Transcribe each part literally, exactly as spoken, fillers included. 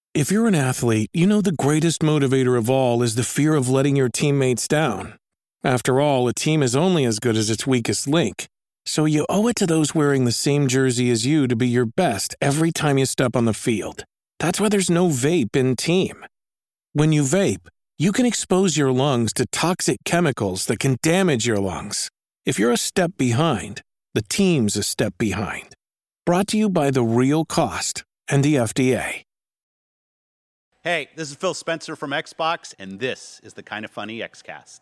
If you're an athlete, you know the greatest motivator of all is the fear of letting your teammates down. After all, a team is only as good as its weakest link. So you owe it to those wearing the same jersey as you to be your best every time you step on the field. That's why there's no vape in team. When you vape, you can expose your lungs to toxic chemicals that can damage your lungs. If you're a step behind, the team's a step behind. Brought to you by The Real Cost and the F D A. Hey, this is Phil Spencer from Xbox, and this is the Kind of Funny Xcast.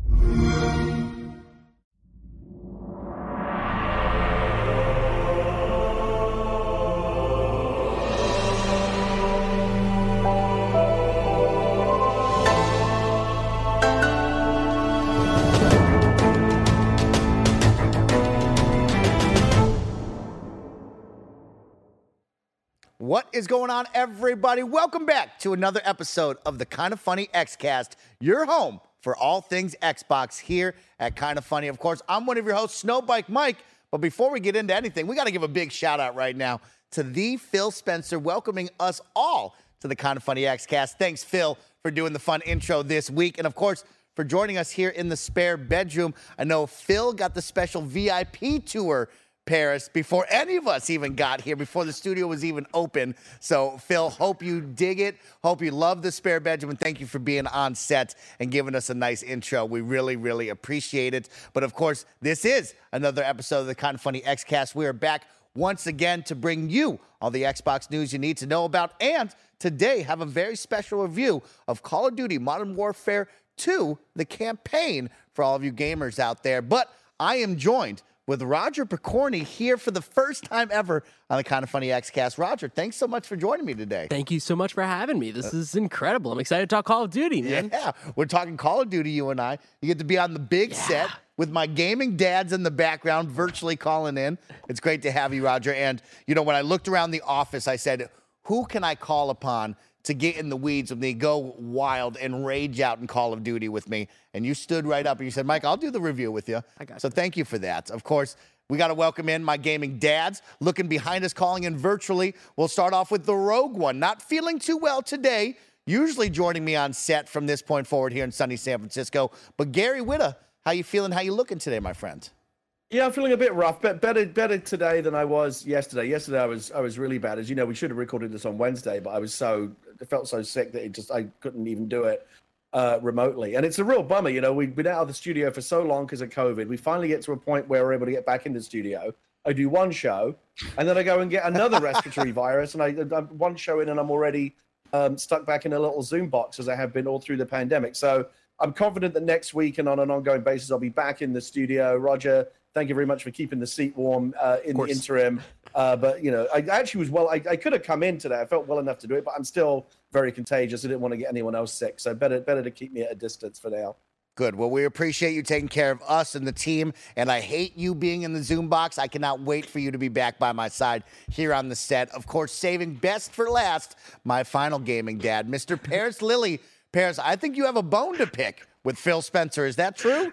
What is going on, everybody? Welcome back to another episode of the Kind of Funny Xcast, your home for all things Xbox here at Kind of Funny. Of course, I'm one of your hosts, Snowbike Mike. But before we get into anything, we got to give a big shout out right now to the Phil Spencer, welcoming us all to the Kind of Funny Xcast. Thanks, Phil, for doing the fun intro this week. And of course, for joining us here in the spare bedroom. I know Phil got the special V I P tour, Paris, before any of us even got here, before the studio was even open. So, Phil, hope you dig it. Hope you love the spare bedroom, and thank you for being on set and giving us a nice intro. We really, really appreciate it. But, of course, this is another episode of the Kind of Funny Xcast. We are back once again to bring you all the Xbox news you need to know about, and today have a very special review of Call of Duty Modern Warfare two, the campaign, for all of you gamers out there. But I am joined with Roger Picorni here for the first time ever on the Kind of Funny Xcast. Roger, thanks so much for joining me today. Thank you so much for having me. This is incredible. I'm excited to talk Call of Duty, man. Yeah, we're talking Call of Duty, you and I. You get to be on the big Yeah. set with my gaming dads in the background, virtually calling in. It's great to have you, Roger. And, you know, when I looked around the office, I said, who can I call upon to get in the weeds with me, go wild, and rage out in Call of Duty with me? And you stood right up and you said, Mike, I'll do the review with you. I got so you. thank you for that. Of course, we got to welcome in my gaming dads, looking behind us, calling in virtually. We'll start off with the Rogue One, not feeling too well today, usually joining me on set from this point forward here in sunny San Francisco. But Gary Whitta, how you feeling? How you looking today, my friend? Yeah, I'm feeling a bit rough, but better better today than I was yesterday. Yesterday I was I was really bad. As you know, we should have recorded this on Wednesday, but I was so I felt so sick that it just I couldn't even do it uh, remotely. And it's a real bummer. You know, we've been out of the studio for so long because of COVID. We finally get to a point where we're able to get back in the studio. I do one show, and then I go and get another respiratory virus, and I I'm one show in, and I'm already um, stuck back in a little Zoom box as I have been all through the pandemic. So I'm confident that next week and on an ongoing basis, I'll be back in the studio. Roger, thank you very much for keeping the seat warm uh, in the interim. Uh, but, you know, I actually was well, I, I could have come in today. I felt well enough to do it, but I'm still very contagious. I didn't want to get anyone else sick. So better, better to keep me at a distance for now. Good. Well, we appreciate you taking care of us and the team, and I hate you being in the Zoom box. I cannot wait for you to be back by my side here on the set. Of course, saving best for last, my final gaming dad, Mister Paris Lilly. Paris, I think you have a bone to pick with Phil Spencer. Is that true?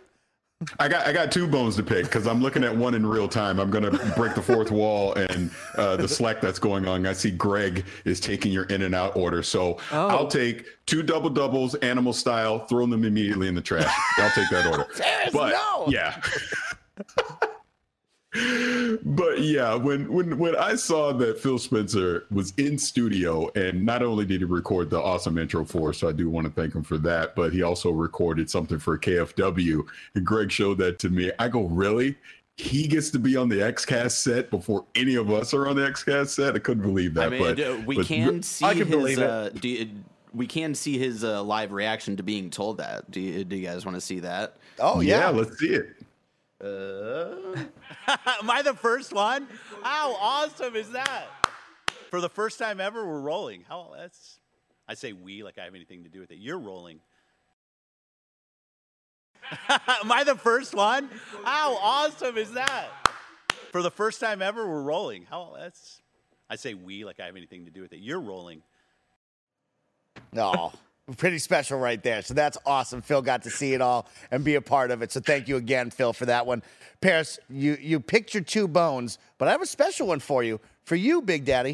I got I got two bones to pick because I'm looking at one in real time. I'm going to break the fourth wall and uh, the Slack that's going on. I see Greg is taking your in and out order. So Oh. I'll take two double doubles, animal style, throw them immediately in the trash. I'll take that order. Paris, but, no! Yeah. But yeah, when when when I saw that Phil Spencer was in studio, and not only did he record the awesome intro for us, so I do want to thank him for that, but he also recorded something for K F W, and Greg showed that to me. I go, really? He gets to be on the XCast set before any of us are on the XCast set? I couldn't believe that. I mean, but uh, we but can see I can his. believe it. Uh, do you, we can see his uh, live reaction to being told that. Do you, do you guys want to see that? Oh, yeah, yeah. let's see it. Uh, am I the first one? How awesome is that? For the first time ever, we're rolling. How that's. I say we like I have anything to do with it. You're rolling. Am I the first one? How awesome is that? For the first time ever, we're rolling. How that's. I say we like I have anything to do with it. You're rolling. No. Pretty special right there. So that's awesome. Phil got to see it all and be a part of it. So thank you again, Phil, for that one. Paris, you, you picked your two bones, but I have a special one for you. For you, Big Daddy,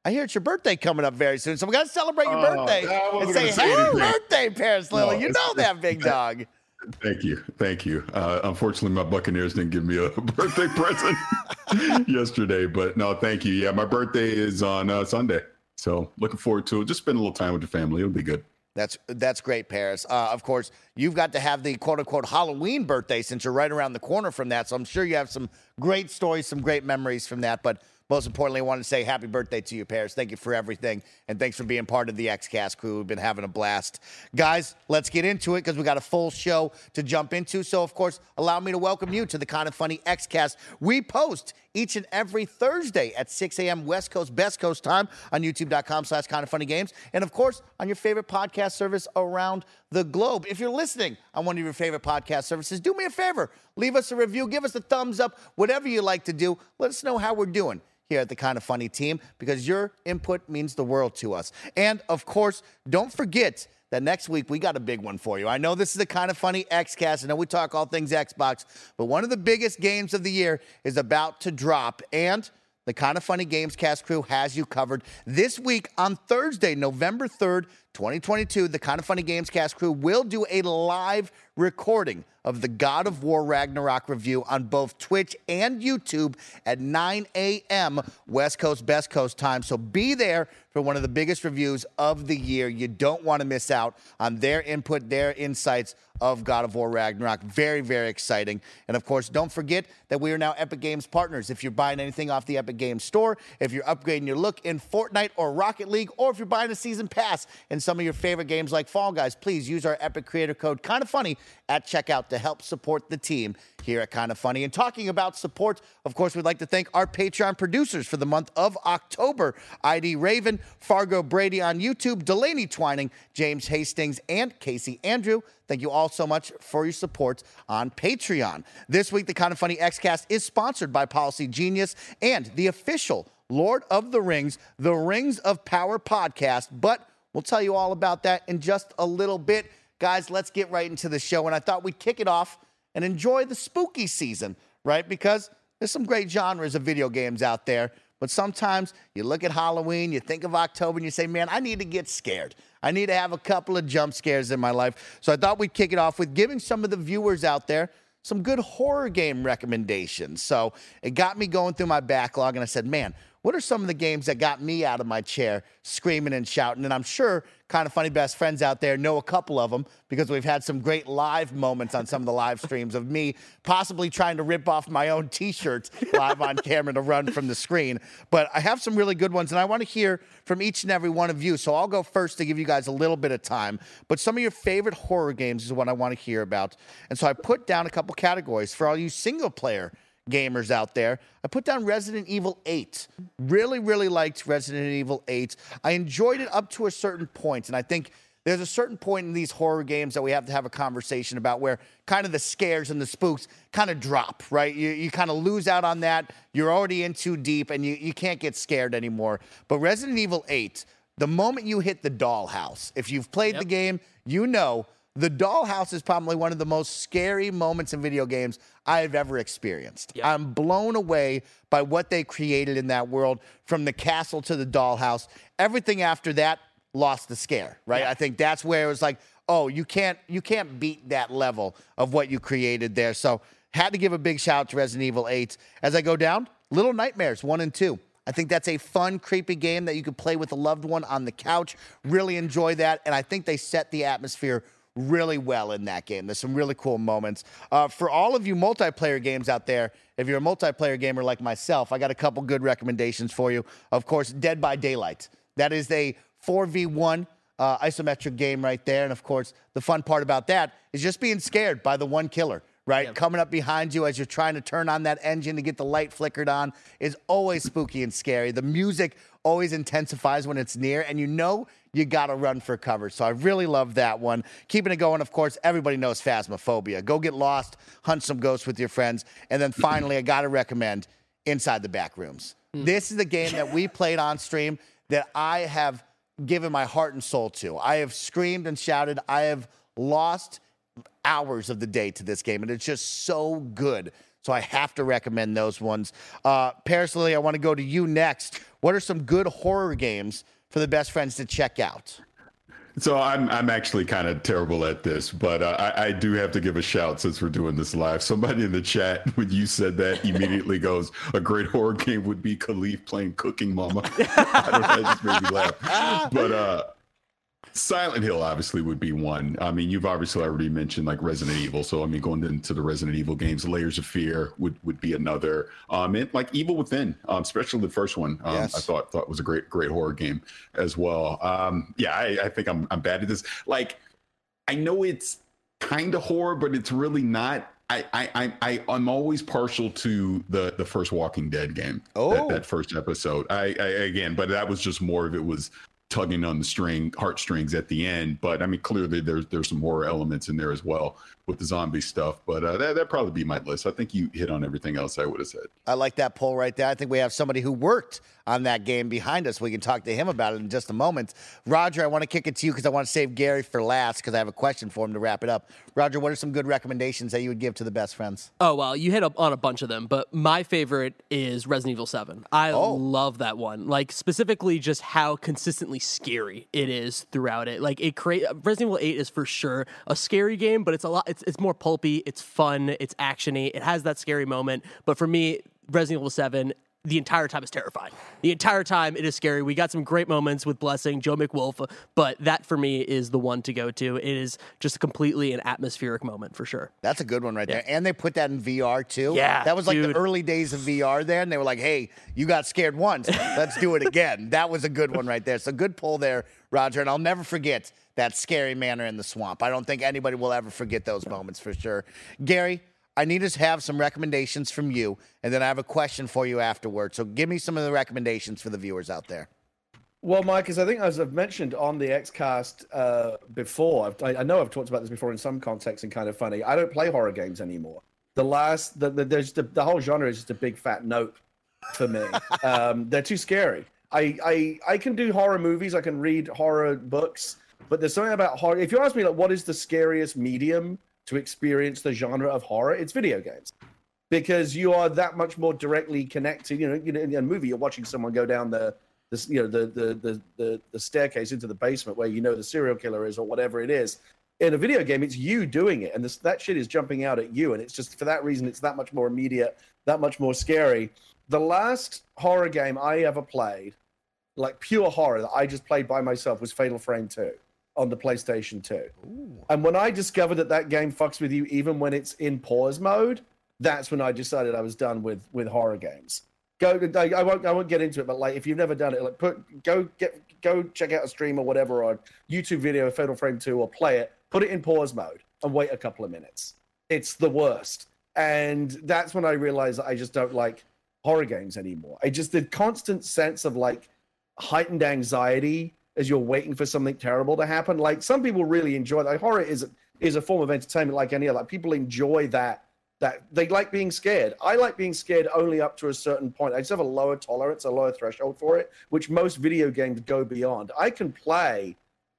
I hear it's your birthday coming up very soon, so we got to celebrate your Oh, birthday I and wasn't say, gonna say happy anything. birthday, Paris No, Lily. You it's- know that, big dog. Thank you. Thank you. Uh, unfortunately, my Buccaneers didn't give me a birthday present yesterday, but no, thank you. Yeah, my birthday is on uh, Sunday. So looking forward to it. Just spend a little time with your family. It'll be good. That's that's great, Paris. Uh, of course, you've got to have the quote-unquote Halloween birthday since you're right around the corner from that, so I'm sure you have some great stories, some great memories from that, but most importantly, I want to say happy birthday to you, Paris. Thank you for everything, and thanks for being part of the X-Cast crew. We've been having a blast. Guys, let's get into it because we got a full show to jump into. So, of course, allow me to welcome you to the Kind of Funny X-Cast. We post each and every Thursday at six a.m. West Coast, Best Coast time on youtube.com slash Kind of Funny Games. And, of course, on your favorite podcast service around the globe. If you're listening on one of your favorite podcast services, do me a favor. Leave us a review. Give us a thumbs up. Whatever you like to do, let us know how we're doing here at the Kind of Funny team, because your input means the world to us. And, of course, don't forget that next week we got a big one for you. I know this is the Kind of Funny X-Cast. I know we talk all things Xbox, but one of the biggest games of the year is about to drop, and the Kind of Funny Games Cast crew has you covered. This week on Thursday, November third, twenty twenty-two, the Kind of Funny Games Cast crew will do a live recording of the God of War Ragnarok review on both Twitch and YouTube at nine a.m. West Coast, Best Coast time. So be there for one of the biggest reviews of the year. You don't want to miss out on their input, their insights of God of War Ragnarok. Very, very exciting. And, of course, don't forget that we are now Epic Games partners. If you're buying anything off the Epic Games store, if you're upgrading your look in Fortnite or Rocket League, or if you're buying a season pass in some of your favorite games like Fall Guys, please use our Epic creator code Kind of Funny at checkout to help support the team here at Kind of Funny. And talking about support, of course, we'd like to thank our Patreon producers for the month of October: I D Raven, Fargo Brady on YouTube, Delaney Twining, James Hastings, and Casey Andrew. Thank you all so much for your support on Patreon. This week, the Kind of Funny X-Cast is sponsored by Policy Genius and the official Lord of the Rings, The Rings of Power podcast, but we'll tell you all about that in just a little bit. Guys, let's get right into the show, and I thought we'd kick it off and enjoy the spooky season, right? Because there's some great genres of video games out there, but sometimes you look at Halloween, you think of October, and you say, man, I need to get scared. I need to have a couple of jump scares in my life. So I thought we'd kick it off with giving some of the viewers out there some good horror game recommendations. So it got me going through my backlog, and I said, man, what are some of the games that got me out of my chair screaming and shouting? And I'm sure Kind of Funny best friends out there know a couple of them, because we've had some great live moments on some of the live streams of me possibly trying to rip off my own T-shirts live on camera to run from the screen. But I have some really good ones, and I want to hear from each and every one of you. So I'll go first to give you guys a little bit of time. But some of your favorite horror games is what I want to hear about. And so I put down a couple categories for all you single-player gamers out there. I put down Resident Evil eight. Really, really liked Resident Evil eight. I enjoyed it up to a certain point, and I think there's a certain point in these horror games that we have to have a conversation about where kind of the scares and the spooks kind of drop, right? You, you kind of lose out on that. You're already in too deep, and you, you can't get scared anymore. But Resident Evil eight, the moment you hit the dollhouse, if you've played Yep. the game, you know the dollhouse is probably one of the most scary moments in video games I've ever experienced. Yep. I'm blown away by what they created in that world, from the castle to the dollhouse. Everything after that lost the scare, right? Yeah. I think that's where it was like, oh, you can't you can't beat that level of what you created there. So had to give a big shout out to Resident Evil eight. As I go down, Little Nightmares one and two. I think that's a fun, creepy game that you could play with a loved one on the couch. Really enjoy that, and I think they set the atmosphere really well in that game. There's some really cool moments. Uh, for all of you multiplayer games out there, if you're a multiplayer gamer like myself, I got a couple good recommendations for you. Of course, Dead by Daylight. That is a four v one uh, isometric game right there. And, of course, the fun part about that is just being scared by the one killer, right? Yep. Coming up behind you as you're trying to turn on that engine to get the light flickered on is always spooky and scary. The music always intensifies when it's near, and you know you got to run for cover. So I really love that one. Keeping it going, of course, everybody knows Phasmophobia. Go get lost, hunt some ghosts with your friends. And then finally, I got to recommend Inside the Backrooms. Mm. This is the game that we played on stream that I have given my heart and soul to. I have screamed and shouted. I have lost hours of the day to this game, and it's just so good. So I have to recommend those ones. Uh, Paris Lily, I want to go to you next. What are some good horror games for the best friends to check out? So I'm I'm actually kind of terrible at this, but uh, I, I do have to give a shout since we're doing this live. Somebody in the chat, when you said that, immediately goes, a great horror game would be Khalif playing Cooking Mama. I don't know, that just made me laugh. But uh, Silent Hill obviously would be one. I mean, you've obviously already mentioned like Resident Evil. So, I mean, going into the Resident Evil games, Layers of Fear would, would be another. Um, and like Evil Within, um, especially the first one, um, Yes. I thought thought was a great, great horror game as well. Um, yeah, I, I think I'm, I'm bad at this. Like, I know it's kind of horror, but it's really not. I, I, I, I, I'm always partial to the, the first Walking Dead game. Oh. that, that first episode. I, I, again, but that was just more of it was tugging on the string heartstrings at the end. But I mean, clearly there's there's some horror elements in there as well with the zombie stuff. But uh, that that'd probably be my list. I think you hit on everything else I would have said. I like that poll right there. I think we have somebody who worked on that game behind us. We can talk to him about it in just a moment. Roger, I want to kick it to you because I want to save Gary for last because I have a question for him to wrap it up. Roger, what are some good recommendations that you would give to the best friends? Oh, well, you hit up on a bunch of them, but my favorite is Resident Evil seven. I Oh. love that one. Like, specifically just how consistently scary it is throughout it. Like, it create Resident Evil eight is for sure a scary game, but it's a lot, it's, it's more pulpy, it's fun, it's actiony, it has that scary moment. But for me, Resident Evil seven, the entire time is terrifying. The entire time it is scary. We got some great moments with Blessing, Joe McWolf, but that for me is the one to go to. It is just completely an atmospheric moment for sure. That's a good one right there. And they put that in V R too. Yeah, That was like dude. the early days of V R there. And they were like, hey, you got scared once. Let's do it again. That was a good one right there. So good pull there, Roger. And I'll never forget that scary manor in the swamp. I don't think anybody will ever forget those moments for sure. Gary, I need to have some recommendations from you, and then I have a question for you afterwards. So give me some of the recommendations for the viewers out there. Well, Mike, as I think as I've mentioned on the Xcast uh, before, I've, I, I know I've talked about this before in some context and kind of funny. I don't play horror games anymore. The last, the, the, there's the, the whole genre is just a big fat nope for me. um, they're too scary. I, I I can do horror movies. I can read horror books, but there's something about horror. If you ask me, like, what is the scariest medium to experience the genre of horror, it's video games, because you are that much more directly connected. You know, you know, in a movie, you're watching someone go down the, the you know, the, the the the the staircase into the basement where you know the serial killer is or whatever it is. In a video game, it's you doing it, and this that shit is jumping out at you, and it's just for that reason, it's that much more immediate, that much more scary. The last horror game I ever played, like pure horror that I just played by myself, was Fatal Frame two. On the PlayStation two. Ooh. And when I discovered that that game fucks with you even when it's in pause mode, that's when I decided I was done with with horror games. Go, I, I won't I won't get into it, but like if you've never done it, like put go get go check out a stream or whatever or a YouTube video of Fatal Frame two or play it, put it in pause mode and wait a couple of minutes. It's the worst. And that's when I realized that I just don't like horror games anymore. I just the constant sense of like heightened anxiety as you're waiting for something terrible to happen. Like some people really enjoy that. Like, horror is is a form of entertainment like any other. Like people enjoy that. That they like being scared. I like being scared only up to a certain point. I just have a lower tolerance, a lower threshold for it, which most video games go beyond. I can play.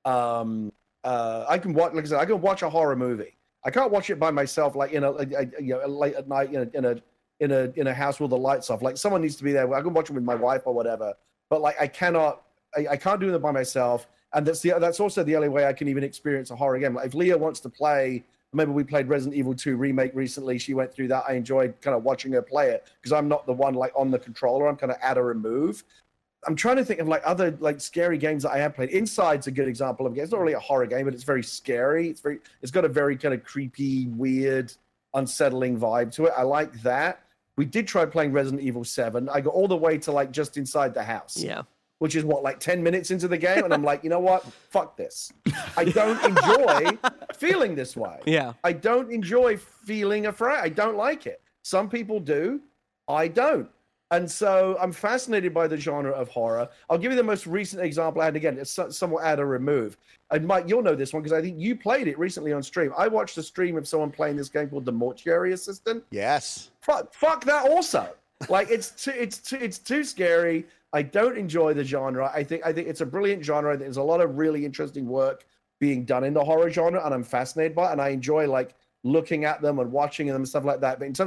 Um, uh, I can watch. Like I said, I can watch a horror movie. I can't watch it by myself, like in a, a, a you know late at night in a, in a in a in a house with the lights off. Like someone needs to be there. I can watch it with my wife or whatever. But like I cannot. I, I can't do that by myself, and that's the that's also the only way I can even experience a horror game. Like if Leah wants to play, maybe we played Resident Evil two remake recently. She went through that. I enjoyed kind of watching her play it because I'm not the one like on the controller. I'm kind of at a remove. I'm trying to think of like other like scary games that I have played. Inside's a good example of a game. It's not really a horror game, but it's very scary. It's very it's got a very kind of creepy, weird, unsettling vibe to it. I like that. We did try playing Resident Evil seven. I got all the way to like just inside the house. Yeah. Which is what, like ten minutes into the game, and I'm like, you know what? Fuck this. I don't enjoy feeling this way. Yeah. I don't enjoy feeling afraid. I don't like it. Some people do. I don't. And so I'm fascinated by the genre of horror. I'll give you the most recent example, and again, it's somewhat out of remove. And Mike, you'll know this one because I think you played it recently on stream. I watched a stream of someone playing this game called The Mortuary Assistant. Yes. Fuck, fuck that also. Like it's too, it's too, it's too scary. I don't enjoy the genre. I think I think it's a brilliant genre. There's a lot of really interesting work being done in the horror genre, and I'm fascinated by it. And I enjoy like looking at them and watching them and stuff like that. But in terms of like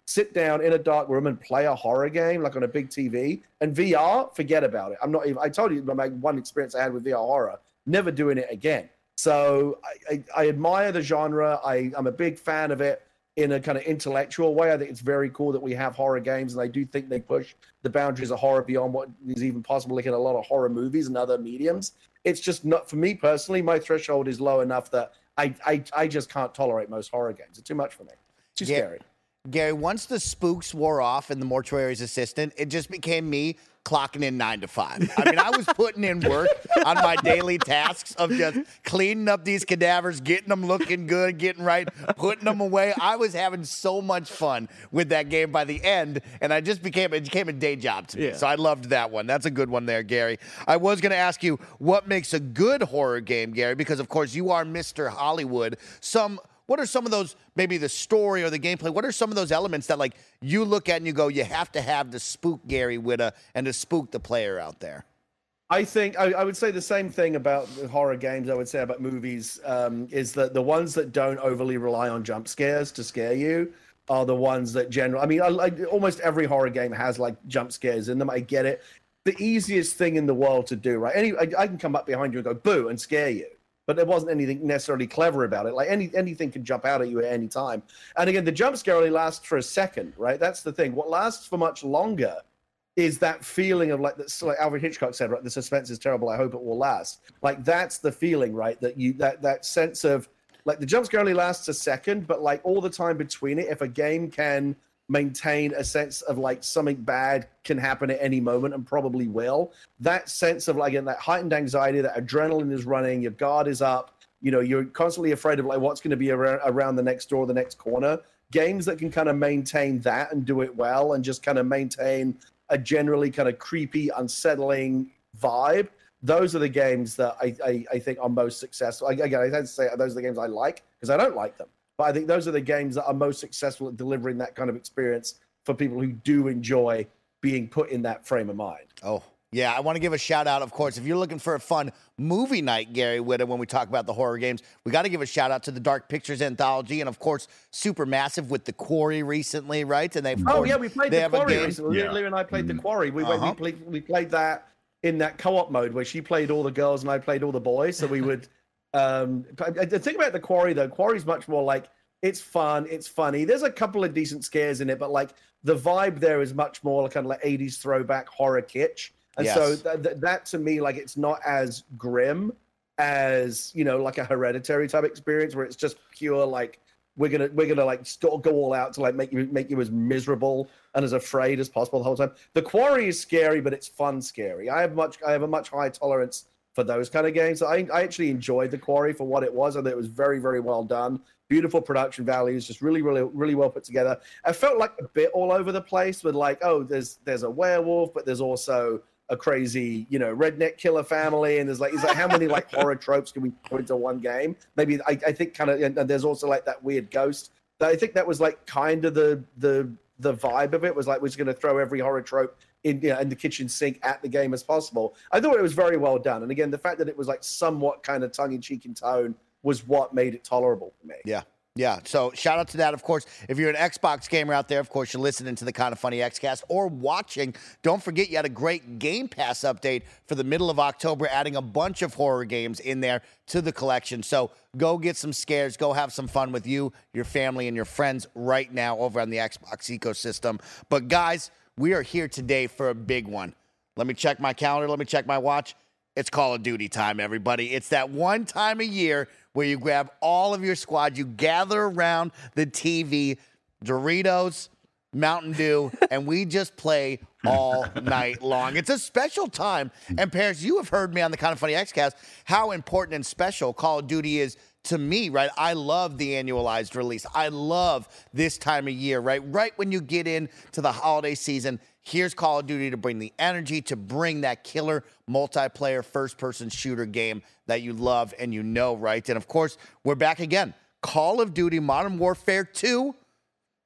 sit down in a dark room and play a horror game like on a big T V. And V R, forget about it. I'm not even. I told you my one experience I had with V R horror. Never doing it again. So I, I, I admire the genre. I, I'm a big fan of it in a kind of intellectual way. I think it's very cool that we have horror games, and I do think they push the boundaries of horror beyond what is even possible like in a lot of horror movies and other mediums. It's just not, for me personally, my threshold is low enough that I I, I just can't tolerate most horror games. It's too much for me. Too Yeah. scary. Gary, once the spooks wore off and the mortuary's assistant, it just became me clocking in nine to five. I mean, I was putting in work on my daily tasks of just cleaning up these cadavers, getting them looking good, getting right, putting them away. I was having so much fun with that game by the end, and I just became, it became a day job to me. Yeah. So I loved that one. That's a good one there, Gary. I was going to ask you, what makes a good horror game, Gary? Because, of course, you are Mister Hollywood. Some... What are some of those, maybe the story or the gameplay, what are some of those elements that, like, you look at and you go, you have to have to spook Gary Whitta and to spook the player out there? I think I, I would say the same thing about the horror games I would say about movies, um, is that the ones that don't overly rely on jump scares to scare you are the ones that generally, I mean, I, I, almost every horror game has, like, jump scares in them. I get it. The easiest thing in the world to do, right? Any, I, I can come up behind you and go, boo, and scare you. But there wasn't anything necessarily clever about it. Like any anything can jump out at you at any time. And again, the jump scare only lasts for a second, right? That's the thing. What lasts for much longer is that feeling of like, that, like Alfred Hitchcock said, right? The suspense is terrible. I hope it will last. Like that's the feeling, right? That you that that sense of like the jump scare only lasts a second, but like all the time between it, if a game can maintain a sense of like something bad can happen at any moment and probably will, that sense of like again, that heightened anxiety, that adrenaline is running, your guard is up, you know, you're constantly afraid of like what's going to be around, around the next door, the next corner. Games that can kind of maintain that and do it well and just kind of maintain a generally kind of creepy, unsettling vibe, those are the games that I, I, I think are most successful. Again, I have to say those are the games I like because I don't like them. But I think those are the games that are most successful at delivering that kind of experience for people who do enjoy being put in that frame of mind. Oh, yeah. I want to give a shout out, of course. If you're looking for a fun movie night, Gary Whitta, when we talk about the horror games, we got to give a shout out to the Dark Pictures Anthology and, of course, Supermassive with The Quarry recently, right? And they've Oh, yeah, we played The Quarry game. recently. Yeah. Lou and I played Mm-hmm. The Quarry. We, went, Uh-huh. we, played, we played that in that co-op mode where she played all the girls and I played all the boys. So we would... um, the thing about The Quarry, though, Quarry's much more like... It's fun. It's funny. There's a couple of decent scares in it, but like the vibe there is much more kind of like eighties throwback horror kitsch. And Yes. so th- th- that to me, like it's not as grim as, you know, like a Hereditary type experience where it's just pure like we're gonna we're gonna like still go all out to like make you make you as miserable and as afraid as possible the whole time. The Quarry is scary, but it's fun scary. I have much I have a much higher tolerance for those kind of games. I I actually enjoyed The Quarry for what it was. I thought it was very very well done. Beautiful production values, just really, really, really well put together. I felt like a bit all over the place with like, oh, there's there's a werewolf, but there's also a crazy, you know, redneck killer family, and there's like, is like how many like horror tropes can we put into one game? Maybe I, I think kind of, and there's also like that weird ghost. I think that was like kind of the the the vibe of it was like we're just going to throw every horror trope in, you know, in the kitchen sink at the game as possible. I thought it was very well done, and again, the fact that it was like somewhat kind of tongue in cheek in tone was what made it tolerable for me. Yeah. Yeah. So shout out to that. Of course, if you're an Xbox gamer out there, of course, you're listening to the Kind of Funny Xcast or watching. Don't forget you had a great Game Pass update for the middle of October, adding a bunch of horror games in there to the collection. So go get some scares. Go have some fun with you, your family, and your friends right now over on the Xbox ecosystem. But guys, we are here today for a big one. Let me check my calendar. Let me check my watch. It's Call of Duty time, everybody. It's that one time a year where you grab all of your squad, you gather around the T V, Doritos, Mountain Dew, and we just play all night long. It's a special time. And Paris, you have heard me on the Kind of Funny Xcast how important and special Call of Duty is to me, right? I love the annualized release. I love this time of year, right? Right when you get into the holiday season, here's Call of Duty to bring the energy, to bring that killer multiplayer first-person shooter game that you love and you know, right? And, of course, we're back again. Call of Duty Modern Warfare two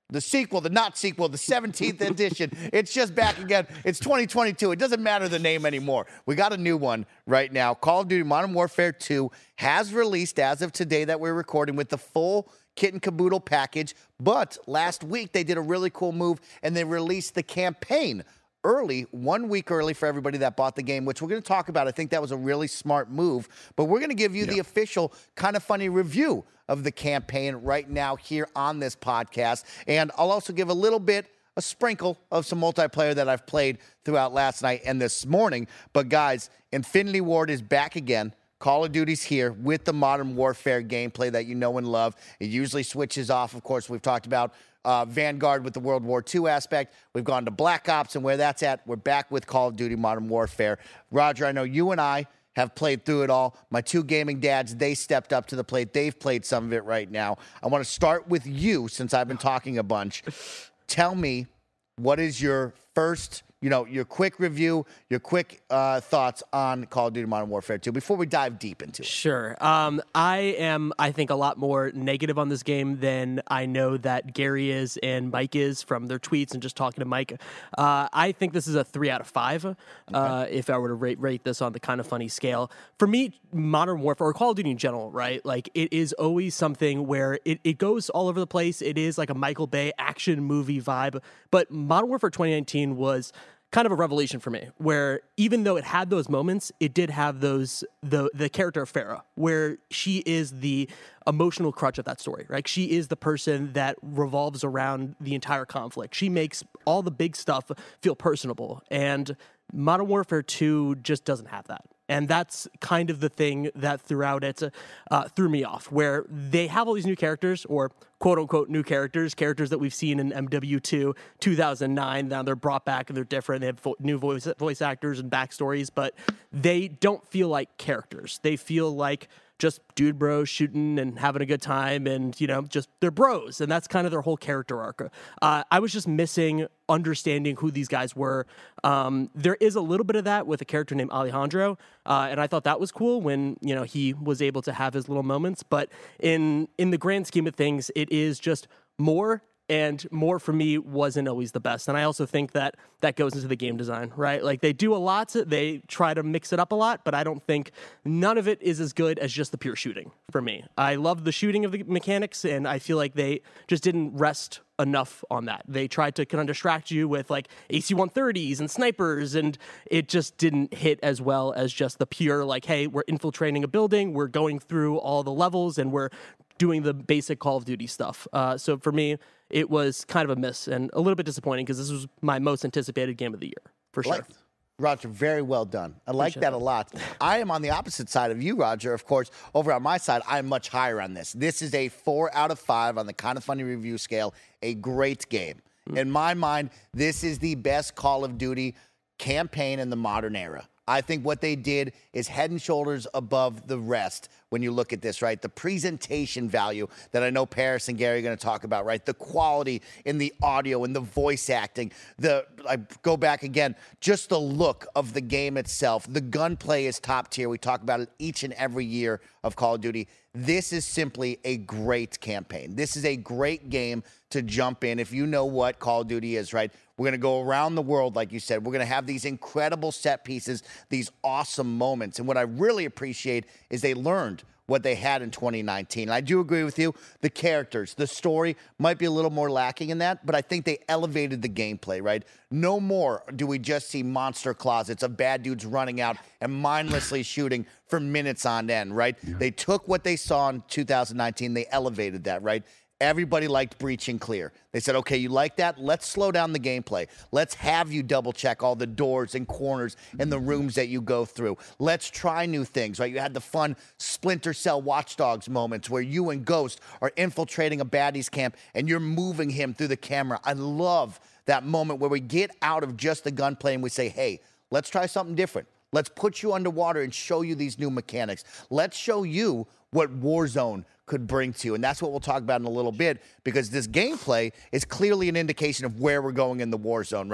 the sequel, the not sequel, the seventeenth edition. It's just back again. It's twenty twenty-two. It doesn't matter the name anymore. We got a new one right now. Call of Duty Modern Warfare two has released as of today that we're recording with the full kit and caboodle package. But last week they did a really cool move and they released the campaign early, one week early for everybody that bought the game, which we're going to talk about. I think that was a really smart move. But we're going to give you yeah. the official Kind of Funny review of the campaign right now here on this podcast. And I'll also give a little bit, a sprinkle of some multiplayer that I've played throughout last night and this morning. But guys, Infinity Ward is back again. Call of Duty's here with the Modern Warfare gameplay that you know and love. It usually switches off. Of course, we've talked about uh, Vanguard with the World War Two aspect. We've gone to Black Ops, and where that's at, we're back with Call of Duty Modern Warfare. Roger, I know you and I have played through it all. My two gaming dads, they stepped up to the plate. They've played some of it right now. I want to start with you, since I've been talking a bunch. Tell me, what is your first, you know, your quick review, your quick uh, thoughts on Call of Duty Modern Warfare two before we dive deep into it? Sure. Um, I am, I think, a lot more negative on this game than I know that Gary is and Mike is from their tweets and just talking to Mike. Uh, I think this is a three out of five uh, okay. if I were to rate, rate this on the Kind of Funny scale. For me, Modern Warfare, or Call of Duty in general, right? Like, it is always something where it, it goes all over the place. It is like a Michael Bay action movie vibe. But Modern Warfare twenty nineteen was kind of a revelation for me, where even though it had those moments, it did have those, the the character of Farah, where she is the emotional crutch of that story, right? She is the person that revolves around the entire conflict. She makes all the big stuff feel personable, and Modern Warfare two just doesn't have that. And that's kind of the thing that throughout it uh, threw me off, where they have all these new characters, or quote-unquote new characters, characters that we've seen in M W two, two thousand nine. Now they're brought back and they're different. They have vo- new voice voice actors and backstories, but they don't feel like characters. They feel like just dude bros shooting and having a good time, and, you know, just they're bros, and that's kind of their whole character arc. Uh, I was just missing understanding who these guys were. Um, there is a little bit of that with a character named Alejandro, uh, and I thought that was cool when, you know, he was able to have his little moments. But in in the grand scheme of things, it is just more. And more for me wasn't always the best. And I also think that that goes into the game design, right? Like, they do a lot, to, they try to mix it up a lot, but I don't think none of it is as good as just the pure shooting for me. I love the shooting of the mechanics, and I feel like they just didn't rest enough on that. They tried to kind of distract you with like A C one thirties and snipers, and it just didn't hit as well as just the pure, like, hey, we're infiltrating a building, we're going through all the levels, and we're doing the basic Call of Duty stuff. Uh, so for me, it was kind of a miss and a little bit disappointing, because this was my most anticipated game of the year, for sure. Like, Roger, very well done. I like that, that a lot. I am on the opposite side of you, Roger. Of course, over on my side, I'm much higher on this. This is a four out of five on the Kind of Funny review scale. A great game. Mm-hmm. In my mind, this is the best Call of Duty campaign in the modern era. I think what they did is head and shoulders above the rest when you look at this, right? The presentation value that I know Paris and Gary are going to talk about, right? The quality in the audio and the voice acting. The I go back again, just the look of the game itself. The gunplay is top tier. We talk about it each and every year of Call of Duty. This is simply a great campaign. This is a great game to jump in if you know what Call of Duty is, right? We're going to go around the world, like you said. We're going to have these incredible set pieces, these awesome moments. And what I really appreciate is they learned what they had in twenty nineteen. And I do agree with you. The characters, the story might be a little more lacking in that, but I think they elevated the gameplay, right? No more do we just see monster closets of bad dudes running out and mindlessly shooting for minutes on end, right? Yeah. They took what they saw in two thousand nineteen. They elevated that, right? Everybody liked Breach and Clear. They said, okay, you like that? Let's slow down the gameplay. Let's have you double check all the doors and corners and the rooms that you go through. Let's try new things, right? You had the fun Splinter Cell Watch Dogs moments where you and Ghost are infiltrating a baddies camp and you're moving him through the camera. I love that moment where we get out of just the gunplay and we say, hey, let's try something different. Let's put you underwater and show you these new mechanics. Let's show you what Warzone could bring to you. And that's what we'll talk about in a little bit, because this gameplay is clearly an indication of where we're going in the war zone, right?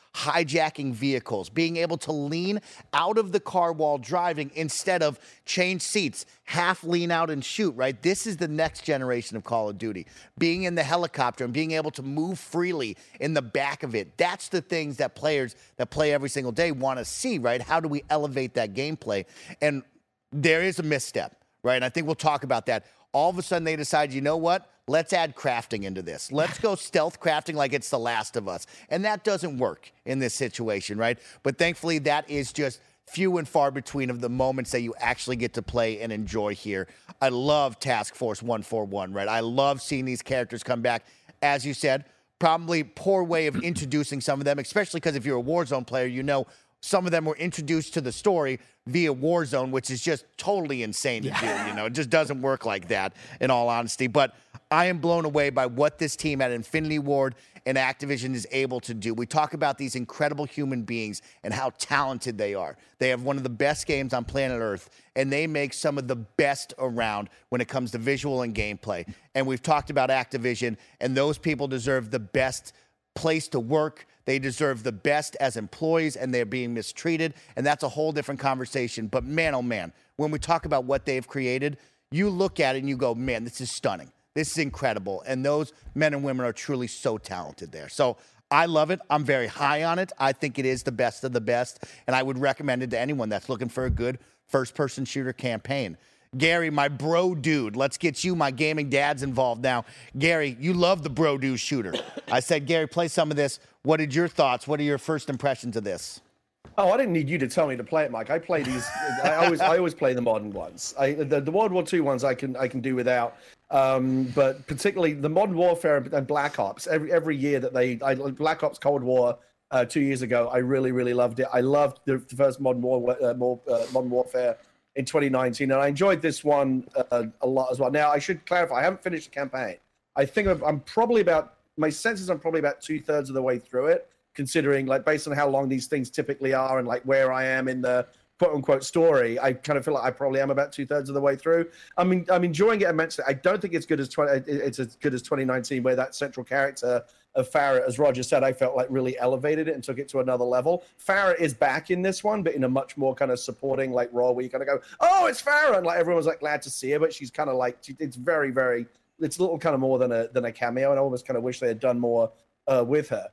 hijacking vehicles, being able to lean out of the car while driving instead of change seats, half lean out and shoot, right? This is the next generation of Call of Duty. Being in the helicopter and being able to move freely in the back of it. That's the things that players that play every single day want to see, right? How do we elevate that gameplay? And there is a misstep, right? And I think we'll talk about that. All of a sudden they decide, you know what? Let's add crafting into this. Let's go stealth crafting like it's The Last of Us. And that doesn't work in this situation, right? But thankfully, that is just few and far between of the moments that you actually get to play and enjoy here. I love Task Force one forty-one, right? I love seeing these characters come back. As you said, probably poor way of introducing some of them, especially because if you're a Warzone player, you know some of them were introduced to the story via Warzone, which is just totally insane to yeah. do. You know, it just doesn't work like that, in all honesty. But I am blown away by what this team at Infinity Ward and Activision is able to do. We talk about these incredible human beings and how talented they are. They have one of the best games on planet Earth, and they make some of the best around when it comes to visual and gameplay. And we've talked about Activision, and those people deserve the best place to work. They deserve the best as employees, and they're being mistreated, and that's a whole different conversation. But man, oh man, when we talk about what they've created, you look at it and you go, man, this is stunning. This is incredible. And those men and women are truly so talented there. So I love it. I'm very high on it. I think it is the best of the best, and I would recommend it to anyone that's looking for a good first-person shooter campaign. Gary, my bro dude, let's get you, my gaming dad's involved now. Gary, you love the bro dude shooter. I said, Gary, play some of this. What did your thoughts? What are your first impressions of this? Oh, I didn't need you to tell me to play it, Mike. I play these. I always, I always play the modern ones. I, the, the World War Two ones, I can, I can do without. Um, but particularly the Modern Warfare and Black Ops. Every every year that they, I, Black Ops Cold War uh, two years ago, I really, really loved it. I loved the, the first Modern War, uh, more, uh, Modern Warfare in twenty nineteen, and I enjoyed this one uh, a lot as well. Now, I should clarify, I haven't finished the campaign. I think I'm, I'm probably about, my sense is I'm probably about two thirds of the way through it, considering, like, based on how long these things typically are and, like, where I am in the quote-unquote story, I kind of feel like I probably am about two thirds of the way through. I mean, I'm enjoying it immensely. I don't think it's good as twenty, it's as good as twenty nineteen, where that central character of Farah, as Roger said, I felt like really elevated it and took it to another level. Farah is back in this one, but in a much more kind of supporting, like, role where you kind of go, oh, it's Farah, and like everyone's like glad to see her, but she's kind of like, it's very, very, it's a little kind of more than a than a cameo, and I almost kind of wish they had done more uh, with her.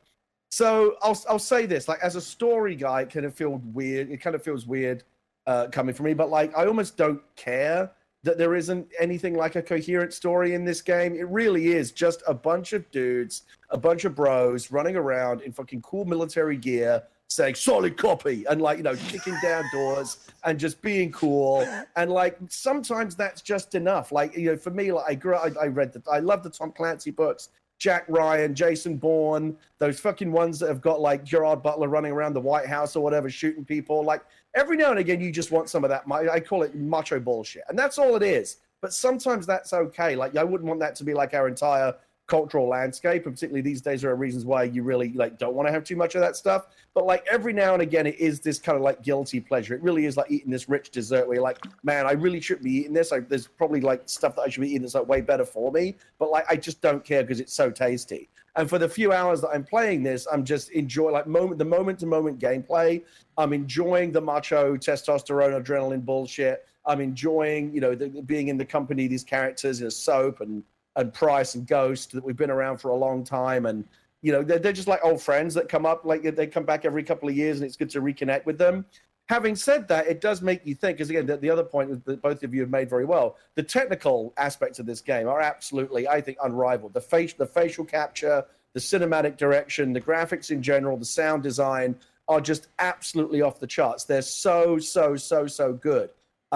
So I'll I'll say this, like, as a story guy, it kind of feels weird. It kind of feels weird uh, coming from me, but like I almost don't care that there isn't anything like a coherent story in this game. It really is just a bunch of dudes, a bunch of bros running around in fucking cool military gear, saying solid copy, and like, you know, kicking down doors and just being cool. And like, sometimes that's just enough. Like, you know, for me, like I grew up, I, I read the, I love the Tom Clancy books, Jack Ryan, Jason Bourne, those fucking ones that have got like Gerard Butler running around the White House or whatever, shooting people. Like, every now and again, you just want some of that. I call it macho bullshit. And that's all it is. But sometimes that's okay. Like, I wouldn't want that to be like our entire cultural landscape. And particularly these days, there are reasons why you really like don't want to have too much of that stuff. But like every now and again, it is this kind of like guilty pleasure. It really is like eating this rich dessert where you're like, man, I really shouldn't be eating this. Like, there's probably like stuff that I should be eating that's like way better for me. But like, I just don't care because it's so tasty. And for the few hours that I'm playing this, I'm just enjoying like moment, the moment to moment gameplay. I'm enjoying the macho testosterone, adrenaline bullshit. I'm enjoying, you know, the, being in the company of these characters, you know, Soap and, and Price and Ghost that we've been around for a long time. And, you know, they're, they're just like old friends that come up, like they come back every couple of years and it's good to reconnect with them. Having said that, it does make you think, because again, the, the other point that both of you have made very well, the technical aspects of this game are absolutely, I think, unrivaled. The, face, the facial capture, the cinematic direction, the graphics in general, the sound design are just absolutely off the charts. They're so, so, so, so good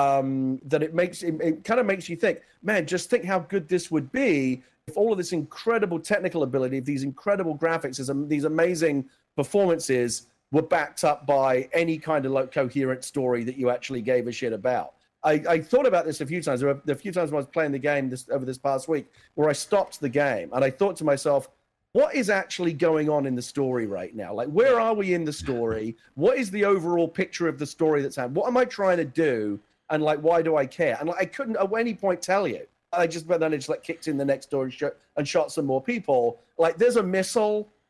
um, that it makes it, it kind of makes you think, man, just think how good this would be if all of this incredible technical ability, if these incredible graphics, these amazing performances were backed up by any kind of like coherent story that you actually gave a shit about. I, I thought about this a few times. There were a few times when I was playing the game this, over this past week where I stopped the game and I thought to myself, what is actually going on in the story right now? Like, where are we in the story? What is the overall picture of the story that's happening? What am I trying to do? And like, why do I care? And like, I couldn't at any point tell you. I just, but then I just like kicked in the next door and shot, and shot some more people. Like, there's a missile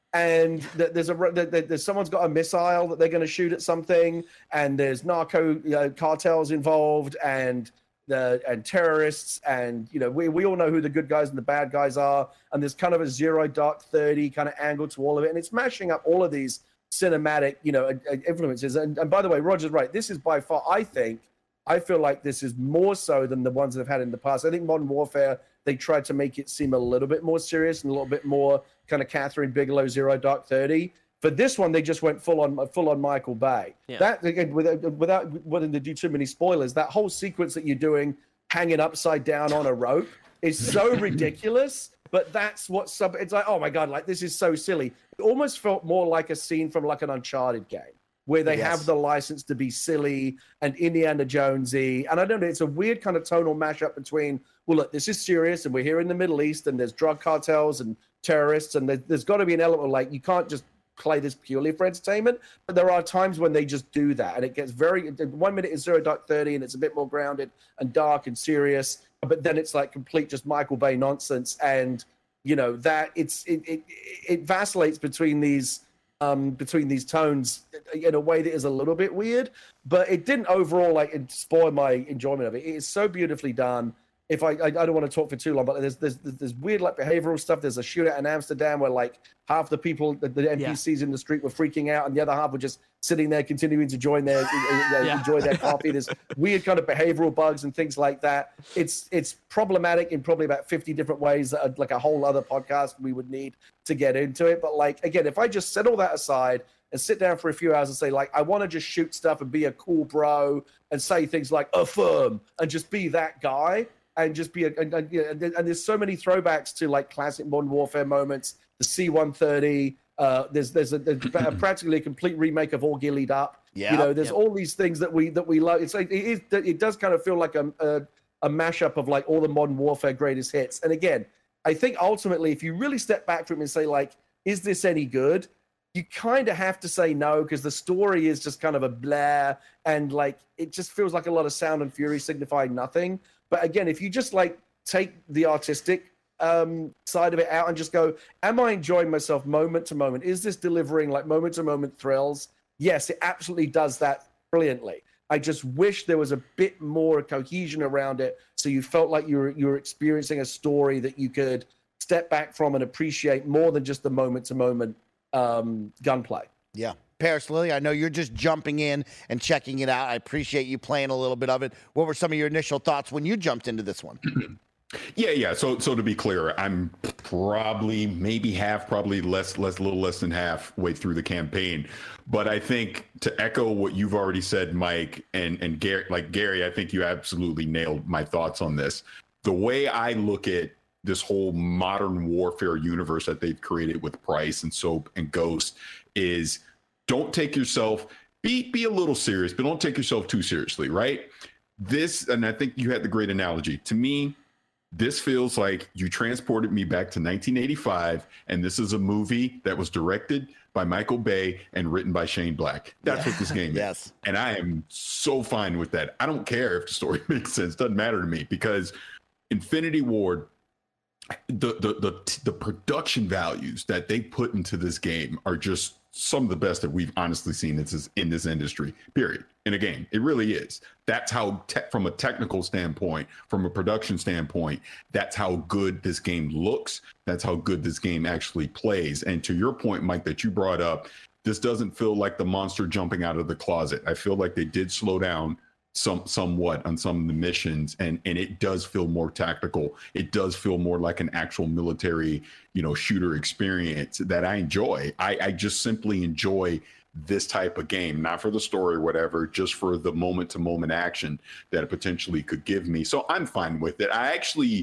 and th- there's a th- there's someone's got a missile that they're going to shoot at something, and there's narco you know, cartels involved, and the and terrorists, and you know we we all know who the good guys and the bad guys are, and there's kind of a Zero Dark Thirty kind of angle to all of it, and it's mashing up all of these cinematic you know influences. And, and by the way, Roger's right. This is by far, I think, I feel like this is more so than the ones they've had in the past. I think Modern Warfare, they tried to make it seem a little bit more serious and a little bit more kind of Catherine Bigelow, Zero Dark Thirty. For this one, they just went full on, full on Michael Bay. Yeah. That again, without, without wanting to do too many spoilers, that whole sequence that you're doing, hanging upside down on a rope, is so ridiculous. But that's what sub. It's like, oh my god, like this is so silly. It almost felt more like a scene from like an Uncharted game, where they Yes. have the license to be silly and Indiana Jonesy. And I don't know, it's a weird kind of tonal mashup between, well, look, this is serious, and we're here in the Middle East, and there's drug cartels and terrorists, and there, there's got to be an element of like, you can't just play this purely for entertainment. But there are times when they just do that, and it gets very, one minute is Zero Dark Thirty, and it's a bit more grounded and dark and serious, but then it's like complete just Michael Bay nonsense. And, you know, that it's, it, it, it vacillates between these, Um, between these tones in a way that is a little bit weird, but it didn't overall like spoil my enjoyment of it. It is so beautifully done. If I, I, I don't want to talk for too long, but there's, there's there's weird like behavioral stuff. There's a shootout in Amsterdam where like half the people, the, the N P Cs yeah. in the street were freaking out, and the other half were just sitting there continuing to join their uh, yeah. enjoy their coffee. There's weird kind of behavioral bugs and things like that. It's it's problematic in probably about fifty different ways that are like a whole other podcast we would need to get into it. But like again, if I just set all that aside and sit down for a few hours and say like I want to just shoot stuff and be a cool bro and say things like affirm and just be that guy. And just be a, and, and, and there's so many throwbacks to like classic Modern Warfare moments. The C one thirty. Uh, there's there's a, there's a practically a complete remake of All Gillied Up. Yeah, you know, there's yep. all these things that we that we love. It's like it is. It does kind of feel like a, a a mashup of like all the Modern Warfare greatest hits. And again, I think ultimately, if you really step back from it and say like, is this any good? You kind of have to say no, because the story is just kind of a blah, and like it just feels like a lot of sound and fury signifying nothing. But again, if you just like take the artistic um, side of it out and just go, am I enjoying myself moment to moment? Is this delivering like moment to moment thrills? Yes, it absolutely does that brilliantly. I just wish there was a bit more cohesion around it, so you felt like you were you were experiencing a story that you could step back from and appreciate more than just the moment to moment um, gunplay. Yeah. Paris Lily, I know you're just jumping in and checking it out. I appreciate you playing a little bit of it. What were some of your initial thoughts when you jumped into this one? Yeah, yeah. So, so to be clear, I'm probably maybe half, probably less, less, a little less than halfway through the campaign. But I think to echo what you've already said, Mike and and Gary, like Gary, I think you absolutely nailed my thoughts on this. The way I look at this whole modern warfare universe that they've created with Price and Soap and Ghost is, don't take yourself, be be a little serious, but don't take yourself too seriously, right? This, and I think you had the great analogy. To me, this feels like you transported me back to nineteen eighty-five, and this is a movie that was directed by Michael Bay and written by Shane Black. That's yeah. what this game yes. is. And I am so fine with that. I don't care if the story makes sense. Doesn't matter to me, because Infinity Ward, the the the, the production values that they put into this game are just some of the best that we've honestly seen in this, in this industry, period, in a game. It really is. That's how, te- from a technical standpoint, from a production standpoint, that's how good this game looks. That's how good this game actually plays. And to your point, Mike, that you brought up, this doesn't feel like the monster jumping out of the closet. I feel like they did slow down some somewhat on some of the missions, and and it does feel more tactical. It does feel more like an actual military, you know, shooter experience that I enjoy. I, I just simply enjoy this type of game, not for the story or whatever, just for the moment to moment action that it potentially could give me. So I'm fine with it. I actually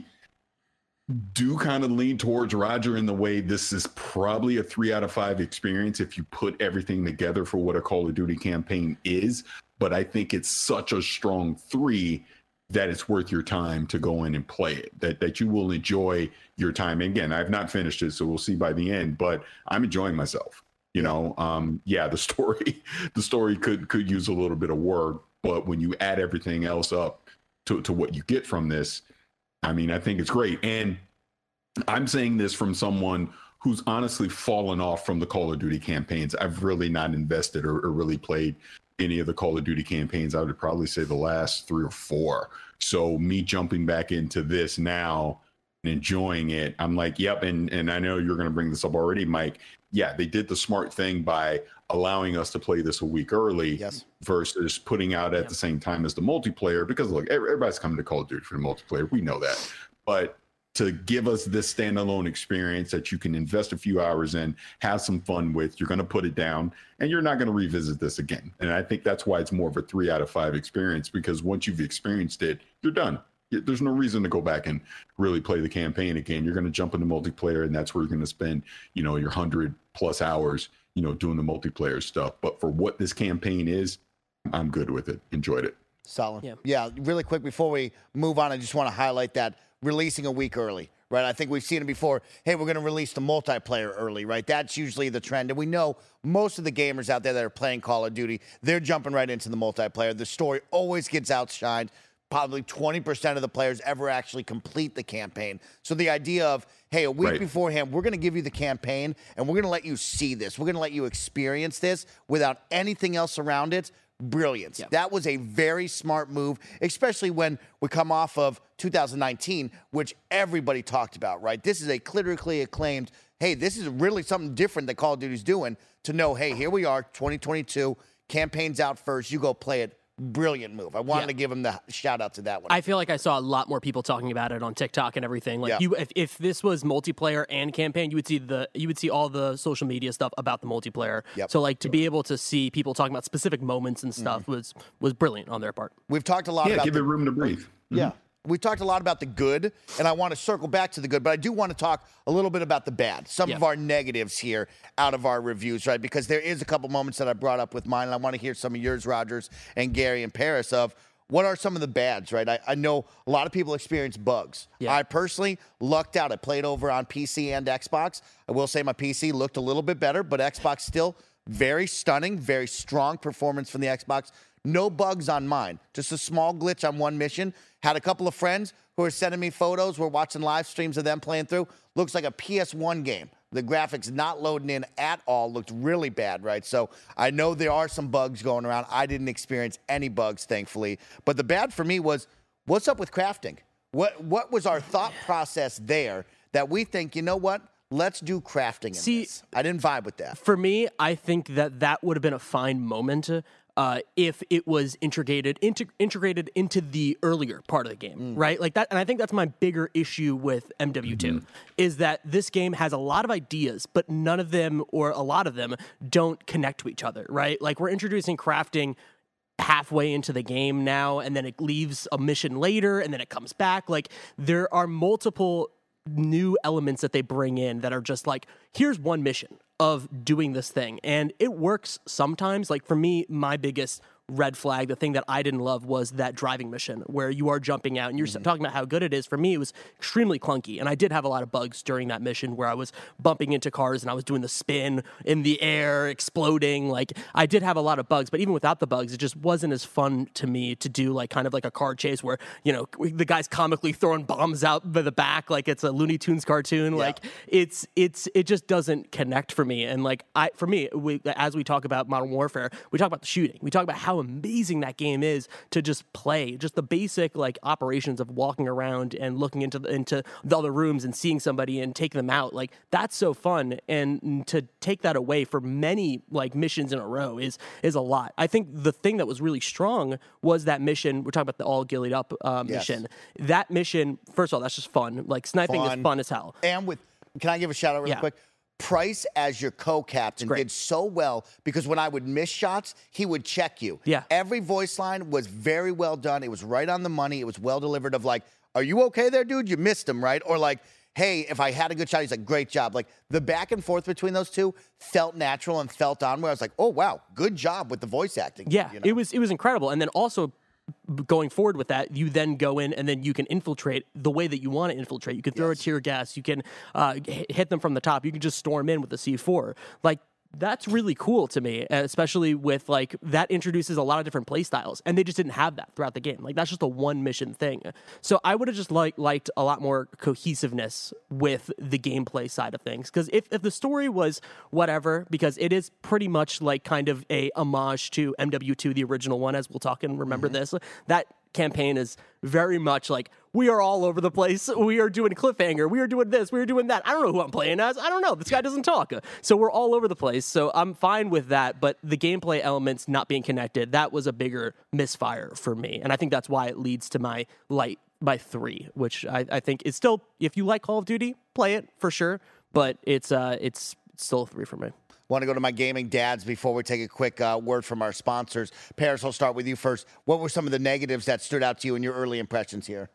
do kind of lean towards Roger in the way this is probably a three out of five experience if you put everything together for what a Call of Duty campaign is. But I think it's such a strong three that it's worth your time to go in and play it, that that you will enjoy your time. And again, I've not finished it, so we'll see by the end, but I'm enjoying myself. You know, um, yeah, the story, the story could could use a little bit of work, but when you add everything else up to, to what you get from this, I mean, I think it's great. And I'm saying this from someone who's honestly fallen off from the Call of Duty campaigns. I've really not invested or, or really played any of the Call of Duty campaigns. I would probably say the last three or four. So me jumping back into this now and enjoying it, I'm like, yep. And, and I know you're going to bring this up already, Mike. Yeah, they did the smart thing by allowing us to play this a week early yes. versus putting out at yeah. the same time as the multiplayer. Because look, everybody's coming to Call of Duty for the multiplayer. We know that. But to give us this standalone experience that you can invest a few hours in, have some fun with, you're going to put it down, and you're not going to revisit this again. And I think that's why it's more of a three out of five experience, because once you've experienced it, you're done. There's no reason to go back and really play the campaign again. You're going to jump into multiplayer, and that's where you're going to spend, you know, your hundred plus hours, you know, doing the multiplayer stuff. But for what this campaign is, I'm good with it. Enjoyed it. Solid. Yeah. yeah, really quick before we move on, I just want to highlight that releasing a week early, right? I think we've seen it before. Hey, we're going to release the multiplayer early, right? That's usually the trend. And we know most of the gamers out there that are playing Call of Duty, they're jumping right into the multiplayer. The story always gets outshined. Probably twenty percent of the players ever actually complete the campaign. So the idea of, hey, a week Right. beforehand, we're going to give you the campaign, and we're going to let you see this. We're going to let you experience this without anything else around it. Brilliance. Yeah. That was a very smart move, especially when we come off of two thousand nineteen, which everybody talked about, right? This is a critically acclaimed, hey, this is really something different that Call of Duty's doing, to know, hey, here we are, twenty twenty-two, campaign's out first, you go play it. Brilliant move. I wanted Yeah. to give him the shout out to that one. I feel like I saw a lot more people talking about it on TikTok and everything. Like Yeah. you, if, if this was multiplayer and campaign, you would see the you would see all the social media stuff about the multiplayer. Yep. So like to be able to see people talking about specific moments and stuff Mm-hmm. was was brilliant on their part. We've talked a lot Yeah, about give the, it room to breathe. Yeah. We talked a lot about the good, and I want to circle back to the good, but I do want to talk a little bit about the bad. Some Yeah. of our negatives here out of our reviews, right? Because there is a couple moments that I brought up with mine, and I want to hear some of yours, Rogers, and Gary and Paris, of what are some of the bads, right? I, I know a lot of people experience bugs. Yeah. I personally lucked out. I played over on P C and Xbox. I will say my P C looked a little bit better, but Xbox still very stunning, very strong performance from the Xbox. No bugs on mine. Just a small glitch on one mission. Had a couple of friends who are sending me photos. We're watching live streams of them playing through. Looks like a P S one game. The graphics not loading in at all. Looked really bad, right? So I know there are some bugs going around. I didn't experience any bugs, thankfully. But the bad for me was, what's up with crafting? What what was our thought process there that we think, you know what? Let's do crafting in See, this. I didn't vibe with that. For me, I think that that would have been a fine moment uh, if it was integrated into, integrated into the earlier part of the game, right? Like that, and I think that's my bigger issue with M W two Mm-hmm. is that this game has a lot of ideas, but none of them or a lot of them don't connect to each other, right? Like we're introducing crafting halfway into the game now, and then it leaves a mission later, and then it comes back. Like there are multiple new elements that they bring in that are just like, here's one mission of doing this thing, and it works sometimes. Like for me, my biggest red flag, the thing that I didn't love, was that driving mission where you are jumping out and you're Mm-hmm. talking about how good it is. For me, it was extremely clunky, and I did have a lot of bugs during that mission where I was bumping into cars and I was doing the spin in the air, exploding. Like I did have a lot of bugs, but even without the bugs, it just wasn't as fun to me to do like kind of like a car chase where, you know, the guy's comically throwing bombs out by the back like it's a Looney Tunes cartoon. Like it's it's it just doesn't connect for me. And like I for me, we, as we talk about Modern Warfare, we talk about the shooting. We talk about how amazing that game is to just play, just the basic like operations of walking around and looking into the, into the other rooms and seeing somebody and taking them out. Like that's so fun, and to take that away for many like missions in a row is is a lot. I think the thing that was really strong was that mission. We're talking about the all gillied up uh, Yes. mission. That mission, first of all, that's just fun. Like sniping Fun. is fun as hell. And with, can I give a shout out really Yeah. quick? Price as your co-captain great. did so well because when I would miss shots, he would check you. Yeah. Every voice line was very well done. It was right on the money. It was well delivered of like, are you okay there, dude? You missed him, right? Or like, hey, if I had a good shot, he's like, great job. Like the back and forth between those two felt natural and felt on where I was like, oh, wow, good job with the voice acting. Yeah, you know? it was it was incredible. And then also going forward with that, you then go in and then you can infiltrate the way that you want to infiltrate. You can throw Yes. a tear gas. You can uh, h- hit them from the top. You can just storm in with the C four. Like That's really cool to me, especially with like that introduces a lot of different play styles, and they just didn't have that throughout the game. Like that's just a one mission thing. So I would have just like liked a lot more cohesiveness with the gameplay side of things. Because if, if the story was whatever, because it is pretty much like kind of a homage to M W two, the original one, as we'll talk and remember mm-hmm. this, that campaign is very much like we are all over the place. We are doing cliffhanger. We are doing this. We are doing that. I don't know who I'm playing as. I don't know. This guy doesn't talk. So we're all over the place. So I'm fine with that. But the gameplay elements not being connected, that was a bigger misfire for me. And I think that's why it leads to my light by three, which I, I think is still, if you like Call of Duty, play it for sure. But it's uh, it's still a three for me. Want to go to my gaming dads before we take a quick uh, word from our sponsors. Paris, I'll start with you first. What were some of the negatives that stood out to you in your early impressions here?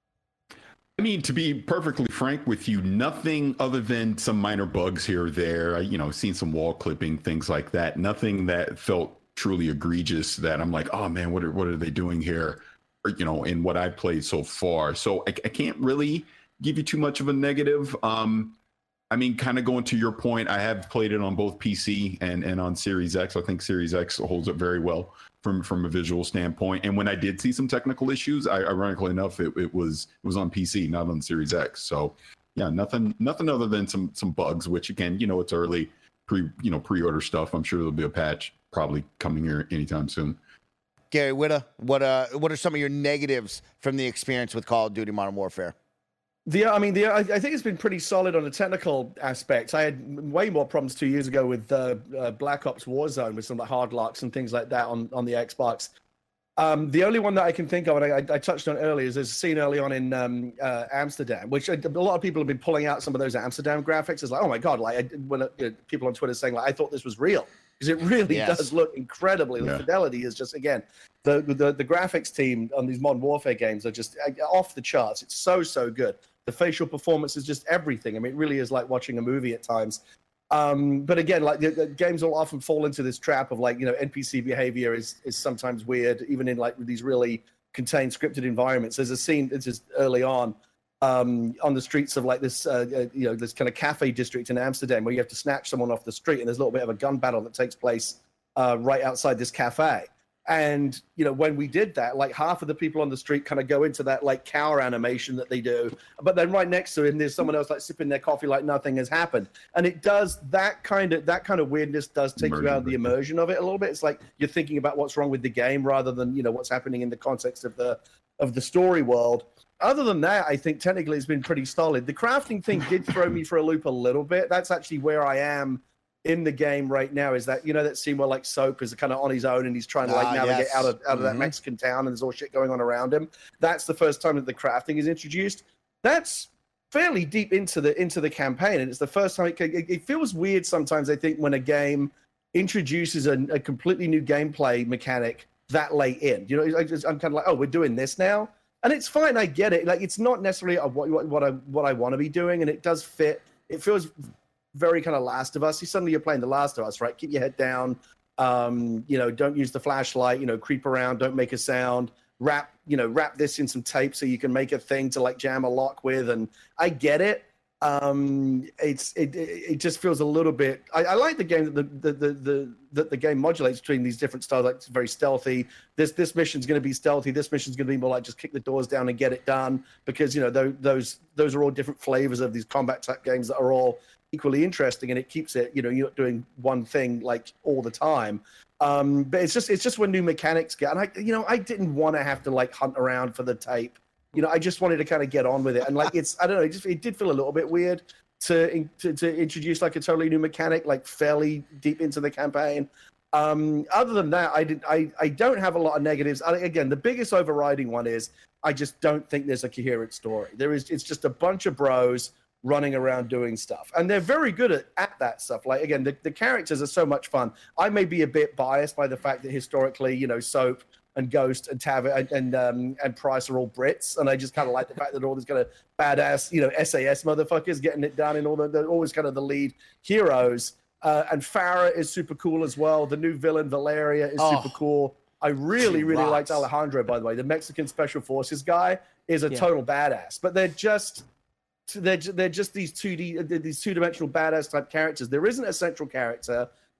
I mean, to be perfectly frank with you, nothing other than some minor bugs here or there. I, you know, seen some wall clipping, things like that. Nothing that felt truly egregious that I'm like, oh man, what are, what are they doing here? Or, you know, in what I've played so far. So I, I can't really give you too much of a negative. Um, I mean, kind of going to your point, I have played it on both P C and, and on Series X. I think Series X holds up very well from, from a visual standpoint. And when I did see some technical issues, I, ironically enough, it, it was it was on P C, not on Series X. So yeah, nothing nothing other than some some bugs, which again, you know, it's early pre you know pre-order stuff. I'm sure there'll be a patch probably coming here anytime soon. Gary Whitta, what uh what are some of your negatives from the experience with Call of Duty Modern Warfare? The, I mean, the, I, I think it's been pretty solid on the technical aspects. I had way more problems two years ago with uh, uh, Black Ops Warzone with some like hard locks and things like that on, on the Xbox. Um, the only one that I can think of, and I, I touched on earlier, is there's a scene early on in um, uh, Amsterdam, which a, a lot of people have been pulling out some of those Amsterdam graphics. It's like, oh my god, like I, when uh, people on Twitter saying like, I thought this was real. Because it really yes. does look incredibly. Yeah. The fidelity is just, again, the, the the graphics team on these Modern Warfare games are just off the charts. It's so, so good. The facial performance is just everything. I mean, it really is like watching a movie at times. Um, but again, like the, the games will often fall into this trap of like, you know, N P C behavior is is sometimes weird, even in like these really contained scripted environments. There's a scene that's just early on um, on the streets of like this, uh, uh, you know, this kind of cafe district in Amsterdam where you have to snatch someone off the street, and there's a little bit of a gun battle that takes place uh, right outside this cafe. And, you know, when we did that, like half of the people on the street kind of go into that like cower animation that they do. But then right next to him, there's someone else like sipping their coffee like nothing has happened. And it does that kind of that kind of weirdness does take immersion, you out of the immersion of it a little bit. It's like you're thinking about what's wrong with the game rather than, you know, what's happening in the context of the of the story world. Other than that, I think technically it's been pretty solid. The crafting thing did throw me for a loop a little bit. That's actually where I am in the game right now, is that, you know, that scene where like Soap is kind of on his own and he's trying to like ah, navigate yes. out of out of mm-hmm. that Mexican town and there's all shit going on around him. That's the first time that the crafting is introduced. That's fairly deep into the into the campaign, and it's the first time it, it, it feels weird sometimes, I think, when a game introduces a, a completely new gameplay mechanic that late in. You know, I just, I'm kind of like, oh, we're doing this now, and it's fine. I get it. Like, it's not necessarily a, what what what I what I want to be doing, and it does fit. It feels very kind of Last of Us. You suddenly you're playing The Last of Us, right? Keep your head down. Um, you know, don't use the flashlight. You know, creep around. Don't make a sound. Wrap, you know, wrap this in some tape so you can make a thing to like jam a lock with. And I get it. Um, it's it it just feels a little bit. I, I like the game that the the the the that the game modulates between these different styles. Like, it's very stealthy. This this mission's going to be stealthy. This mission's going to be more like just kick the doors down and get it done. Because, you know, those those those are all different flavors of these combat type games that are all equally interesting, and it keeps it, you know, you're not doing one thing like all the time. Um, but it's just it's just when new mechanics get, and I, you know, I didn't want to have to like hunt around for the tape. You know, I just wanted to kind of get on with it, and like it's I don't know, it just it did feel a little bit weird to to, to introduce like a totally new mechanic like fairly deep into the campaign. Um, other than that, I did I I don't have a lot of negatives. I, again, the biggest overriding one is I just don't think there's a coherent story. There is it's just a bunch of bros running around doing stuff, and they're very good at, at that stuff. Like, again, the, the characters are so much fun. I may be a bit biased by the fact that historically, you know, Soap and Ghost and Tav and and, um, and Price are all Brits, and I just kind of like the fact that all these kind of badass, you know, S A S motherfuckers getting it done, and all the they're always kind of the lead heroes. Uh, and Farah is super cool as well. The new villain Valeria is oh, super cool. I really, really rocks. liked Alejandro, by the way. The Mexican Special Forces guy is a yeah. total badass, but they're just. They're, they're just these two D, these two-dimensional badass type characters. There isn't a central character.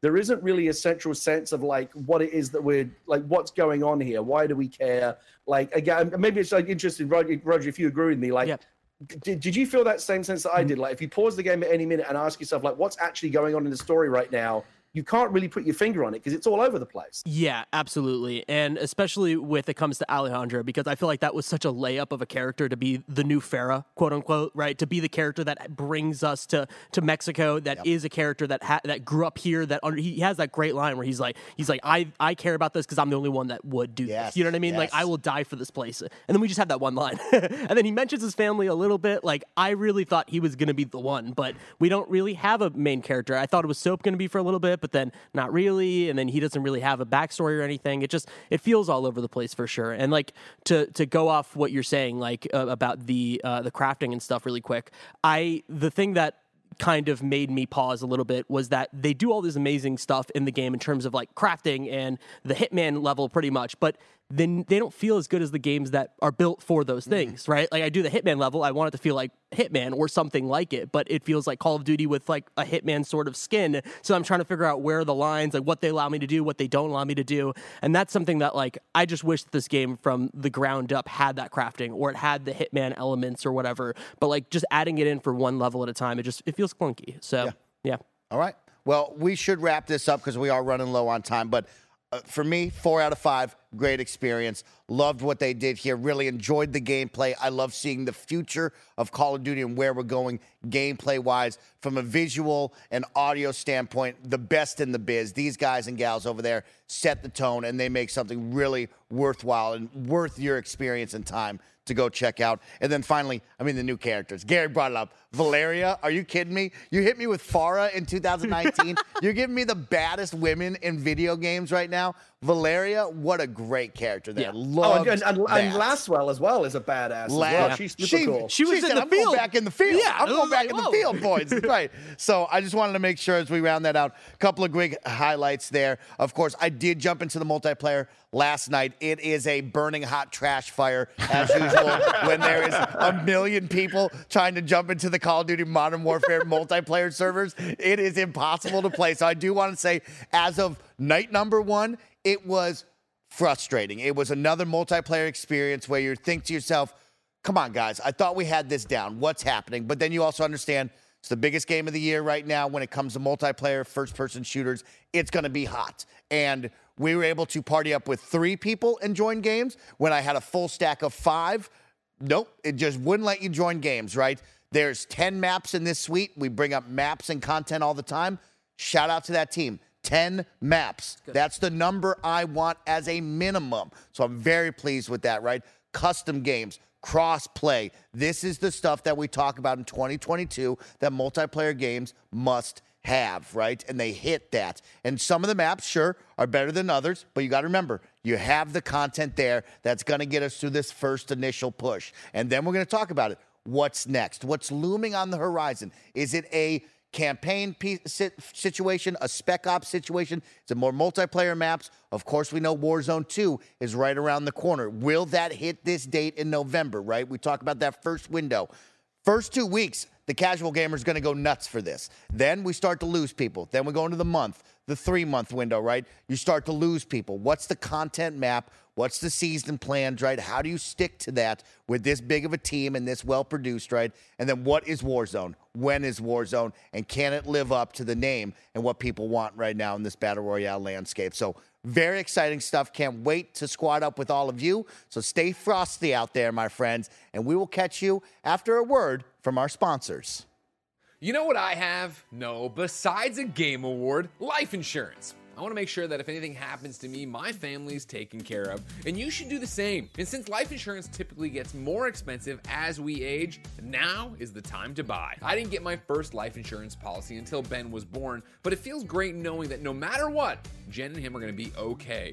there isn't really a central sense of like what it is that we're like, what's going on here? Why do we care? Like, again, maybe it's like interesting, Roger, Roger, if you agree with me, like, yeah. did, did you feel that same sense that I did? Like, if you pause the game at any minute and ask yourself, like, what's actually going on in the story right now? You can't really put your finger on it because it's all over the place. Yeah, absolutely. And especially with it comes to Alejandra, because I feel like that was such a layup of a character to be the new Farah, quote unquote, right? To be the character that brings us to, to Mexico, that yep. is a character that ha- that grew up here, that under, he has that great line where he's like, he's like, I, I care about this because I'm the only one that would do yes. this. You know what I mean? Yes. Like, I will die for this place. And then we just have that one line. And then he mentions his family a little bit. Like, I really thought he was going to be the one, but we don't really have a main character. I thought it was Soap going to be for a little bit, but then not really. Really, and then he doesn't really have a backstory or anything. It just it feels all over the place for sure. And like to to go off what you're saying, like uh, about the uh, the crafting and stuff, really quick. I the thing that kind of made me pause a little bit was that they do all this amazing stuff in the game in terms of like crafting and the Hitman level, pretty much, but then they don't feel as good as the games that are built for those things, right? Like I do the Hitman level, I want it to feel like Hitman or something like it, but it feels like Call of Duty with like a Hitman sort of skin. So I'm trying to figure out where are the lines, like what they allow me to do, what they don't allow me to do. And that's something that like, I just wish that this game from the ground up had that crafting or it had the Hitman elements or whatever, but like just adding it in for one level at a time, it just, it feels clunky. So yeah. yeah. All right. Well, we should wrap this up because we are running low on time, but Uh, for me, four out of five, great experience. Loved what they did here. Really enjoyed the gameplay. I love seeing the future of Call of Duty and where we're going gameplay-wise. From a visual and audio standpoint, the best in the biz. These guys and gals over there set the tone, and they make something really worthwhile and worth your experience and time to go check out. And then finally, I mean, the new characters. Gary brought it up. Valeria, are you kidding me? You hit me with Farah in two thousand nineteen. You're giving me the baddest women in video games right now. Valeria, what a great character there. Yeah. Love oh, and, and, and Laswell as well is a badass as La- well. She's super she, cool. She was she in said, the I'm field. going back in the field. Yeah, I'm going back in like, the whoa. field, boys. That's right. So I just wanted to make sure as we round that out, a couple of quick highlights there. Of course, I did jump into the multiplayer last night. It is a burning hot trash fire, as usual, when there is a million people trying to jump into the Call of Duty Modern Warfare multiplayer servers. It is impossible to play. So I do want to say, as of night number one, it was frustrating. It was another multiplayer experience where you think to yourself, come on, guys, I thought we had this down. What's happening? But then you also understand it's the biggest game of the year right now when it comes to multiplayer first-person shooters. It's going to be hot. And we were able to party up with three people and join games when I had a full stack of five. Nope, it just wouldn't let you join games, right? There's ten maps in this suite. We bring up maps and content all the time. Shout out to that team. ten maps. That's the number I want as a minimum. So I'm very pleased with that, right? Custom games, cross-play. This is the stuff that we talk about in twenty twenty-two that multiplayer games must have, right? And they hit that. And some of the maps, sure, are better than others, but you got to remember, you have the content there that's going to get us through this first initial push. And then we're going to talk about it. What's next? What's looming on the horizon? Is it a campaign situation, a spec ops situation? Is it more multiplayer maps? Of course, we know Warzone two is right around the corner. Will that hit this date in November, right? We talk about that first window. First two weeks, the casual gamer is going to go nuts for this. Then we start to lose people. Then we go into the month, the three-month window, right? You start to lose people. What's the content map? What's the season plans, right? How do you stick to that with this big of a team and this well-produced, right? And then what is Warzone? When is Warzone? And can it live up to the name and what people want right now in this Battle Royale landscape? So very exciting stuff. Can't wait to squad up with all of you. So stay frosty out there, my friends, and we will catch you after a word from our sponsors. You know what I have? No, besides a game award, life insurance. I want to make sure that if anything happens to me, my family's taken care of, and you should do the same. And since life insurance typically gets more expensive as we age, now is the time to buy. I didn't get my first life insurance policy until Ben was born, but it feels great knowing that no matter what, Jen and him are going to be okay.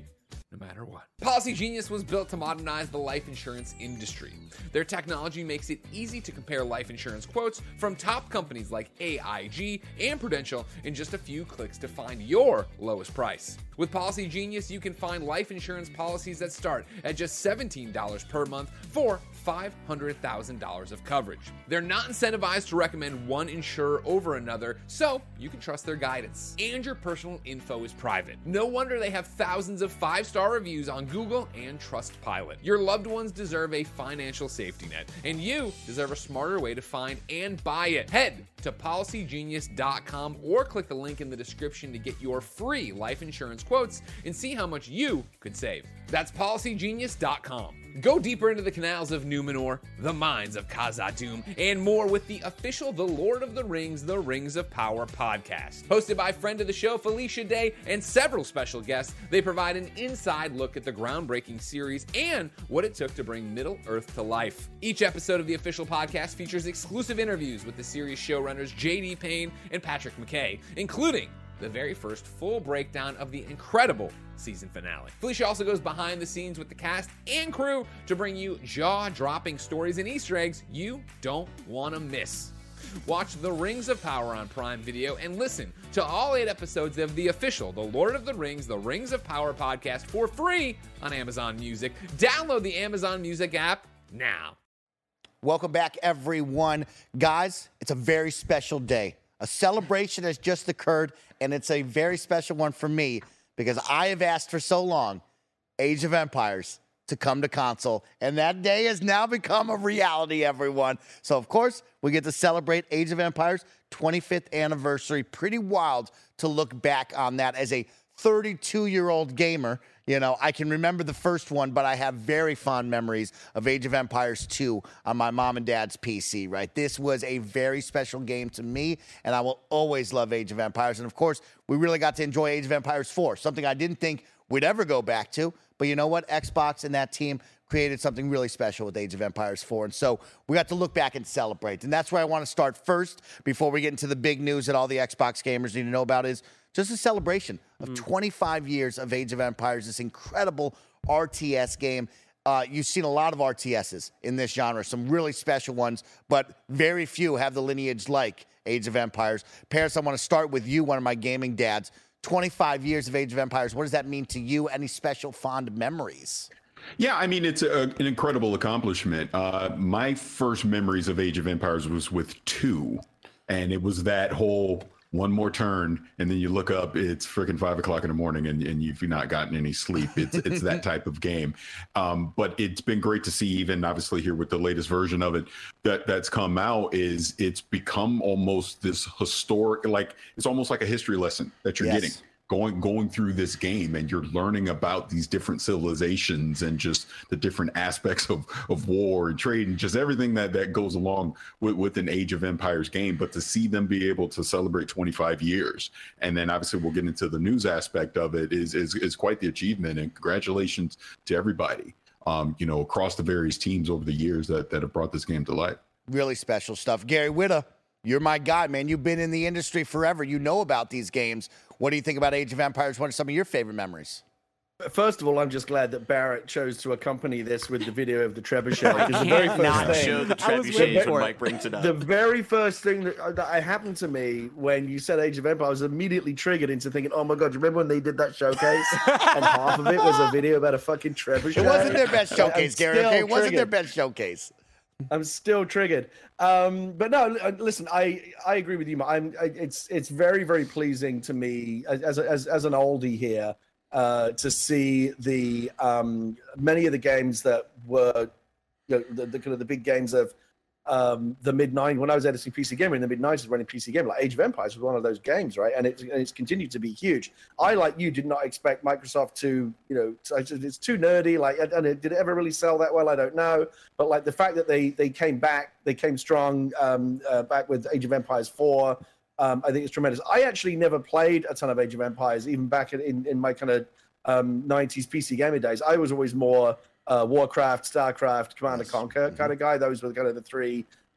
no matter what. Policy Genius was built to modernize the life insurance industry. Their technology makes it easy to compare life insurance quotes from top companies like A I G and Prudential in just a few clicks to find your lowest price. With Policy Genius, you can find life insurance policies that start at just seventeen dollars per month for five hundred thousand dollars of coverage. They're not incentivized to recommend one insurer over another, so you can trust their guidance. And your personal info is private. No wonder they have thousands of five-star reviews on Google and Trustpilot. Your loved ones deserve a financial safety net, and you deserve a smarter way to find and buy it. Head to policy genius dot com or click the link in the description to get your free life insurance quotes and see how much you could save. That's policy genius dot com. Go deeper into the canals of Numenor, the mines of Khazad-dûm, and more with the official The Lord of the Rings, The Rings of Power podcast. Hosted by friend of the show, Felicia Day, and several special guests, they provide an inside look at the groundbreaking series and what it took to bring Middle-earth to life. Each episode of the official podcast features exclusive interviews with the series showrunners J D Payne and Patrick McKay, including the very first full breakdown of the incredible season finale. Felicia also goes behind the scenes with the cast and crew to bring you jaw-dropping stories and Easter eggs you don't want to miss. Watch The Rings of Power on Prime Video and listen to all eight episodes of the official The Lord of the Rings, The Rings of Power podcast for free on Amazon Music. Download the Amazon Music app now. Welcome back, everyone. Guys, it's a very special day. A celebration has just occurred, and it's a very special one for me because I have asked for so long Age of Empires to come to console, and that day has now become a reality, everyone. So, of course, we get to celebrate Age of Empires' twenty-fifth anniversary. Pretty wild to look back on that as a thirty-two-year-old gamer. You know, I can remember the first one, but I have very fond memories of Age of Empires two on my mom and dad's P C, right? This was a very special game to me, and I will always love Age of Empires. And, of course, we really got to enjoy Age of Empires four, something I didn't think we'd ever go back to. But you know what? Xbox and that team created something really special with Age of Empires four. And so we got to look back and celebrate. And that's where I want to start first before we get into the big news that all the Xbox gamers need to know about is just a celebration of mm. twenty-five years of Age of Empires, this incredible R T S game. Uh, you've seen a lot of R T Ss in this genre, some really special ones, but very few have the lineage like Age of Empires. Paris, I want to start with you, one of my gaming dads. twenty-five years of Age of Empires. What does that mean to you? Any special fond memories? Yeah, I mean, it's a, an incredible accomplishment. Uh, my first memories of Age of Empires was with two, and it was that whole one more turn, and then you look up, it's freaking five o'clock in the morning, and, and you've not gotten any sleep. It's it's that type of game. Um, but it's been great to see, even obviously here with the latest version of it that that's come out, is it's become almost this historic, like it's almost like a history lesson that you're Yes. getting. Going going through this game, and you're learning about these different civilizations and just the different aspects of, of war and trade and just everything that, that goes along with, with an Age of Empires game. But to see them be able to celebrate twenty-five years, and then obviously we'll get into the news aspect of it, is is, is quite the achievement. And congratulations to everybody, um, you know, across the various teams over the years that, that have brought this game to life. Really special stuff. Gary Whitta, you're my guy, man. You've been in the industry forever. You know about these games. What do you think about Age of Empires? What are some of your favorite memories? First of all, I'm just glad that Barrett chose to accompany this with the video of the trebuchet. I Because the very can't first not thing, show the I was trebuchets waiting when for it. Mike brings it up. the very first thing that, that happened to me when you said Age of Empires, I was immediately triggered into thinking, oh my God, do you remember when they did that showcase? And half of it was a video about a fucking trebuchet. It wasn't their best showcase, I'm Gary. still Okay? It wasn't their triggered. best showcase. I'm still triggered. Um, but no, uh, listen, I, I agree with you. I'm, I, it's it's very, very pleasing to me as as as an oldie here uh, to see the um, many of the games that were, you know, the, the kind of the big games of um, the mid nineties. When I was editing P C Gamer in the mid nineties, running P C Gamer, like Age of Empires was one of those games, right? And it's and it's continued to be huge. I, like you, did not expect Microsoft to, you know, it's too nerdy. Like, and it, did it ever really sell that well? I don't know. But like the fact that they they came back, they came strong um, uh, back with Age of Empires four. Um, I think it's tremendous. I actually never played a ton of Age of Empires, even back in in, in my kind of um, nineties P C Gamer days. I was always more Uh, Warcraft, Starcraft, Command and Conquer kind of guy. Those were kind of the three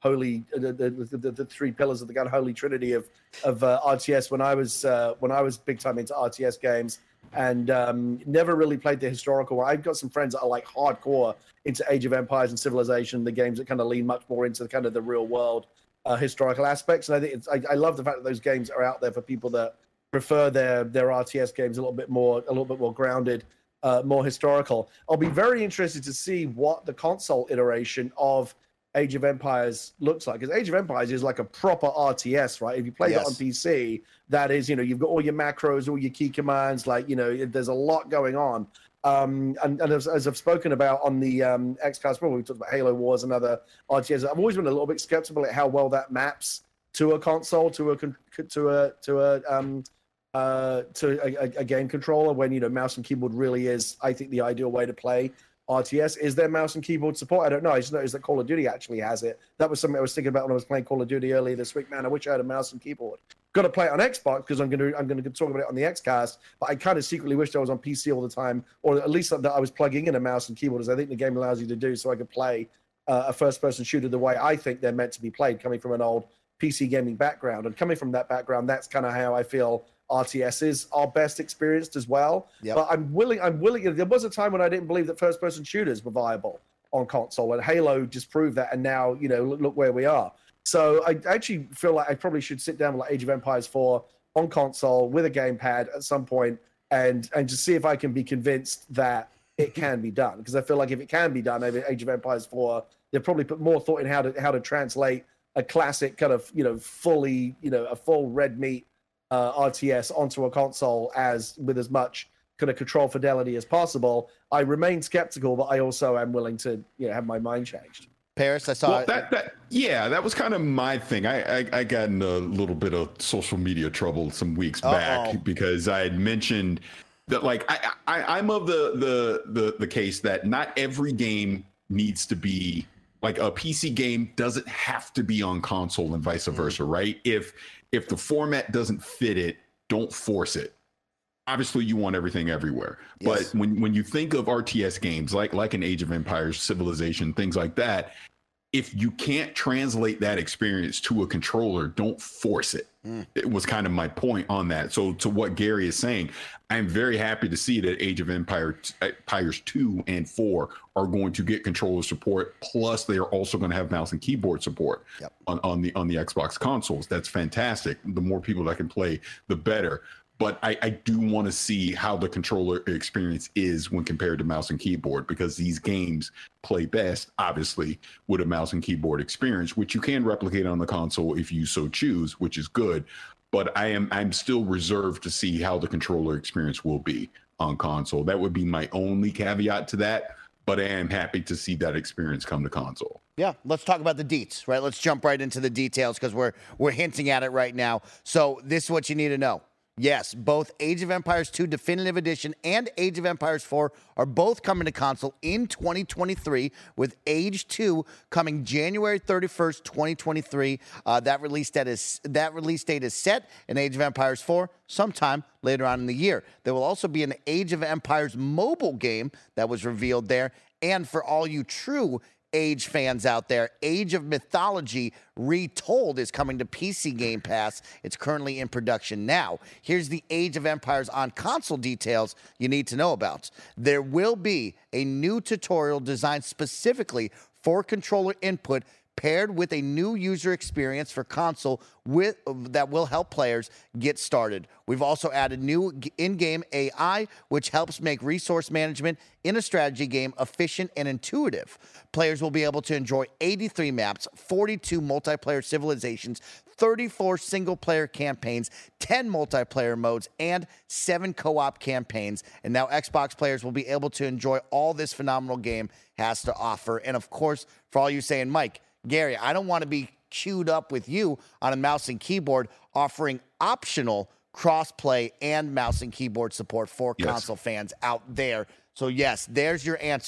holy the the, the, the three pillars of the unholy trinity of of uh, R T S when I was uh, when I was big time into R T S games, and um, never really played the historical one. I've got some friends that are like hardcore into Age of Empires and Civilization, the games that kind of lean much more into the kind of the real world uh, historical aspects. And I think it's, I, I love the fact that those games are out there for people that prefer their their R T S games a little bit more a little bit more grounded, uh, more historical. I'll be very interested to see what the console iteration of Age of Empires looks like, because Age of Empires is like a proper R T S, right? If you play Yes. that on P C, that is, you know, you've got all your macros, all your key commands, like, you know, there's a lot going on. Um, and, and as, as I've spoken about on the um, XCast, probably we talked about Halo Wars and other R T S. I've always been a little bit skeptical at how well that maps to a console, to a con- to a to a um, uh, to a, a, a game controller. When, you know, mouse and keyboard really is, I think, the ideal way to play R T S. Is there mouse and keyboard support? I don't know. I just noticed that Call of Duty actually has it. That was something I was thinking about when I was playing Call of Duty earlier this week. Man, I wish I had a mouse and keyboard. Got to play it on Xbox because I'm going to I'm going to talk about it on the Xcast. But I kind of secretly wished I was on P C all the time, or at least that I was plugging in a mouse and keyboard, as I think the game allows you to do, so I could play uh, a first-person shooter the way I think they're meant to be played, coming from an old P C gaming background. And coming from that background, that's kind of how I feel R T Ss are best experienced as well. Yep. But I'm willing. I'm willing. There was a time when I didn't believe that first-person shooters were viable on console, and Halo just proved that. And now, you know, look, look where we are. So I actually feel like I probably should sit down with like Age of Empires four on console with a gamepad at some point, and and just see if I can be convinced that it can be done. Because I feel like if it can be done over Age of Empires four, they'll probably put more thought in how to how to translate a classic kind of, you know, fully, you know, a full red meat uh, R T S onto a console as with as much kind of control fidelity as possible. I remain skeptical, but I also am willing to, you know, have my mind changed. Paris, I saw Well, it. that, that yeah, that was kind of my thing. I, I I got in a little bit of social media trouble some weeks Uh-oh. back because I had mentioned that, like, I, I I'm of the the the the case that not every game needs to be like a P C game doesn't have to be on console and vice versa, right? If if the format doesn't fit it, don't force it. Obviously, you want everything everywhere. Yes. But when, when you think of R T S games like like an Age of Empires, Civilization, things like that, if you can't translate that experience to a controller, don't force it. Mm. It was kind of my point on that. So to what Gary is saying, I'm very happy to see that Age of Empire, Empires two and four are going to get controller support. Plus, they are also going to have mouse and keyboard support yep. on, on the on the Xbox consoles. That's fantastic. The more people that can play, the better. But I, I do want to see how the controller experience is when compared to mouse and keyboard, because these games play best, obviously, with a mouse and keyboard experience, which you can replicate on the console if you so choose, which is good. But I am I'm still reserved to see how the controller experience will be on console. That would be my only caveat to that. But I am happy to see that experience come to console. Yeah, let's talk about the deets, right? Let's jump right into the details because we're we're hinting at it right now. So this is what you need to know. Yes, both Age of Empires two Definitive Edition and Age of Empires four are both coming to console in twenty twenty-three, with Age two coming January thirty-first, twenty twenty-three. Uh, that release date is that release date is set, and Age of Empires four sometime later on in the year. There will also be an Age of Empires mobile game that was revealed there, and for all you true Age fans out there, Age of Mythology Retold is coming to P C Game Pass. It's currently in production now. Here's the Age of Empires on console details you need to know about. There will be a new tutorial designed specifically for controller input, paired with a new user experience for console with that will help players get started. We've also added new in-game A I, which helps make resource management in a strategy game efficient and intuitive. Players will be able to enjoy eighty-three maps, forty-two multiplayer civilizations, thirty-four single-player campaigns, ten multiplayer modes, and seven co-op campaigns. And now Xbox players will be able to enjoy all this phenomenal game has to offer. And of course, for all you saying, Mike, Gary, I don't want to be queued up with you on a mouse and keyboard, offering optional cross-play and mouse and keyboard support for yes. console fans out there. So yes, there's your answer.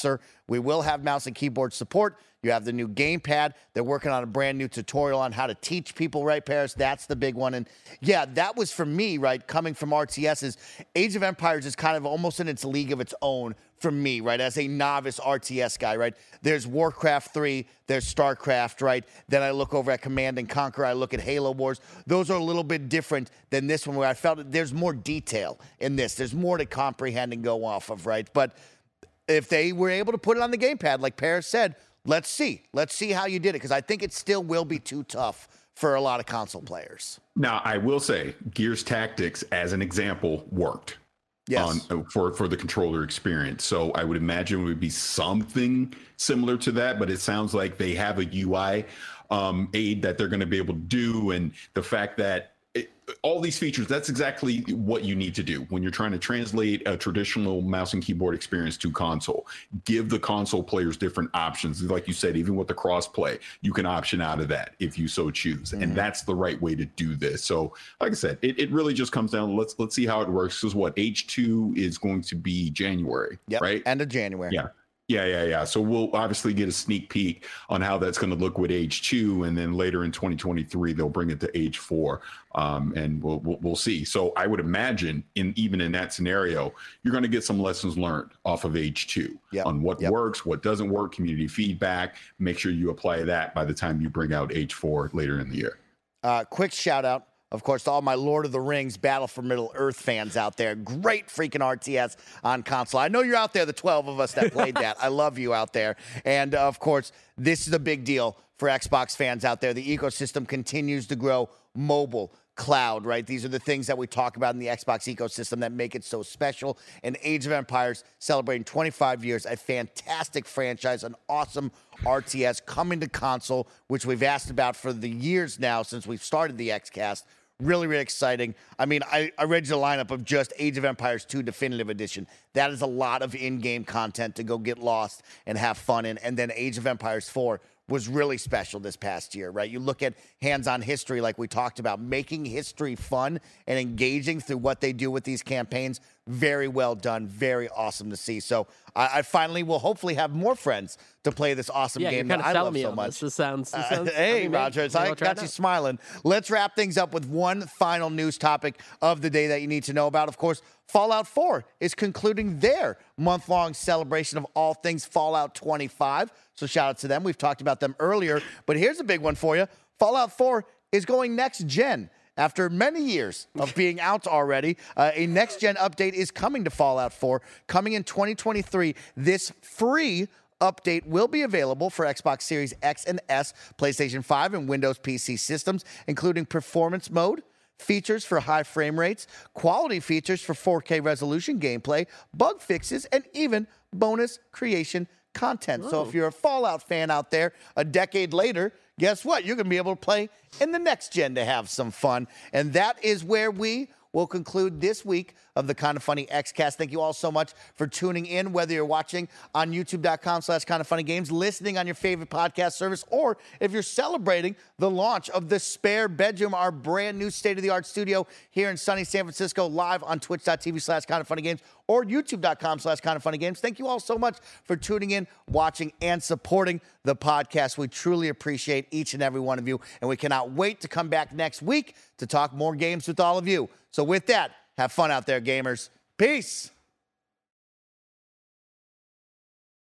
We will have mouse and keyboard support. You have the new gamepad. They're working on a brand new tutorial on how to teach people, right, Paris? That's the big one. And yeah, that was for me, right, coming from R T S's. Age of Empires is kind of almost in its league of its own for me, right, as a novice R T S guy, right? There's Warcraft three, there's StarCraft, right? Then I look over at Command and Conquer, I look at Halo Wars. Those are a little bit different than this one, where I felt that there's more detail in this. There's more to comprehend and go off of, right? But if they were able to put it on the gamepad, like Paris said, let's see. Let's see how you did it, because I think it still will be too tough for a lot of console players. Now, I will say, Gears Tactics, as an example, worked. Yes. On, for, for the controller experience. So I would imagine it would be something similar to that, but it sounds like they have a U I um, aid that they're going to be able to do. And the fact that it, all these features, that's exactly what you need to do when you're trying to translate a traditional mouse and keyboard experience to console. Give the console players different options. Like you said, even with the crossplay, you can option out of that if you so choose. Mm-hmm. And that's the right way to do this. So like I said, it, it really just comes down, let's let's see how it works. Because what, H two is going to be January, yep, right? End of January. Yeah. Yeah, yeah, yeah. So we'll obviously get a sneak peek on how that's going to look with H two, and then later in twenty twenty-three they'll bring it to H four, um, and we'll, we'll we'll see. So I would imagine, in even in that scenario, you're going to get some lessons learned off of H two yep. on what yep. works, what doesn't work, community feedback. Make sure you apply that by the time you bring out H four later in the year. Uh, quick shout out, of course, to all my Lord of the Rings Battle for Middle-earth fans out there. Great freaking R T S on console. I know you're out there, the twelve of us that played that. I love you out there. And, uh, of course, this is a big deal for Xbox fans out there. The ecosystem continues to grow. Mobile, cloud, right? These are the things that we talk about in the Xbox ecosystem that make it so special. And Age of Empires celebrating twenty-five years, a fantastic franchise, an awesome R T S coming to console, which we've asked about for the years now since we've started the XCast. Really, really exciting. I mean, I, I read you the lineup of just Age of Empires two Definitive Edition. That is a lot of in-game content to go get lost and have fun in. And then Age of Empires four was really special this past year, right? You look at hands-on history like we talked about, making history fun and engaging through what they do with these campaigns. Very well done. Very awesome to see. So I, I finally will hopefully have more friends to play this awesome yeah, game you're that kind I of love me so on much. This. This sounds, this Uh, sounds hey, I mean, Roger, maybe I I'll try got it you out. smiling. Let's wrap things up with one final news topic of the day that you need to know about. Of course, Fallout four is concluding their month-long celebration of all things Fallout twenty-five. So shout out to them. We've talked about them earlier, but here's a big one for you. Fallout four is going next gen. After many years of being out already, uh, a next-gen update is coming to Fallout four. Coming in twenty twenty-three, this free update will be available for Xbox Series X and S, PlayStation five, and Windows P C systems, including performance mode, features for high frame rates, quality features for four K resolution gameplay, bug fixes, and even bonus creation content. Whoa. So if you're a Fallout fan out there, a decade later, guess what? You're going to be able to play in the next gen to have some fun. And that is where we will conclude this week of the Kind of Funny XCast. Thank you all so much for tuning in, whether you're watching on youtube.com slash Kind of Funny Games, listening on your favorite podcast service, or if you're celebrating the launch of the Spare Bedroom, our brand new state-of-the-art studio here in sunny San Francisco, live on twitch.tv slash Kind of Funny Games or youtube.com slash Kind of Funny Games. Thank you all so much for tuning in, watching, and supporting the podcast. We truly appreciate each and every one of you, and we cannot wait to come back next week to talk more games with all of you. So with that, have fun out there, gamers. Peace.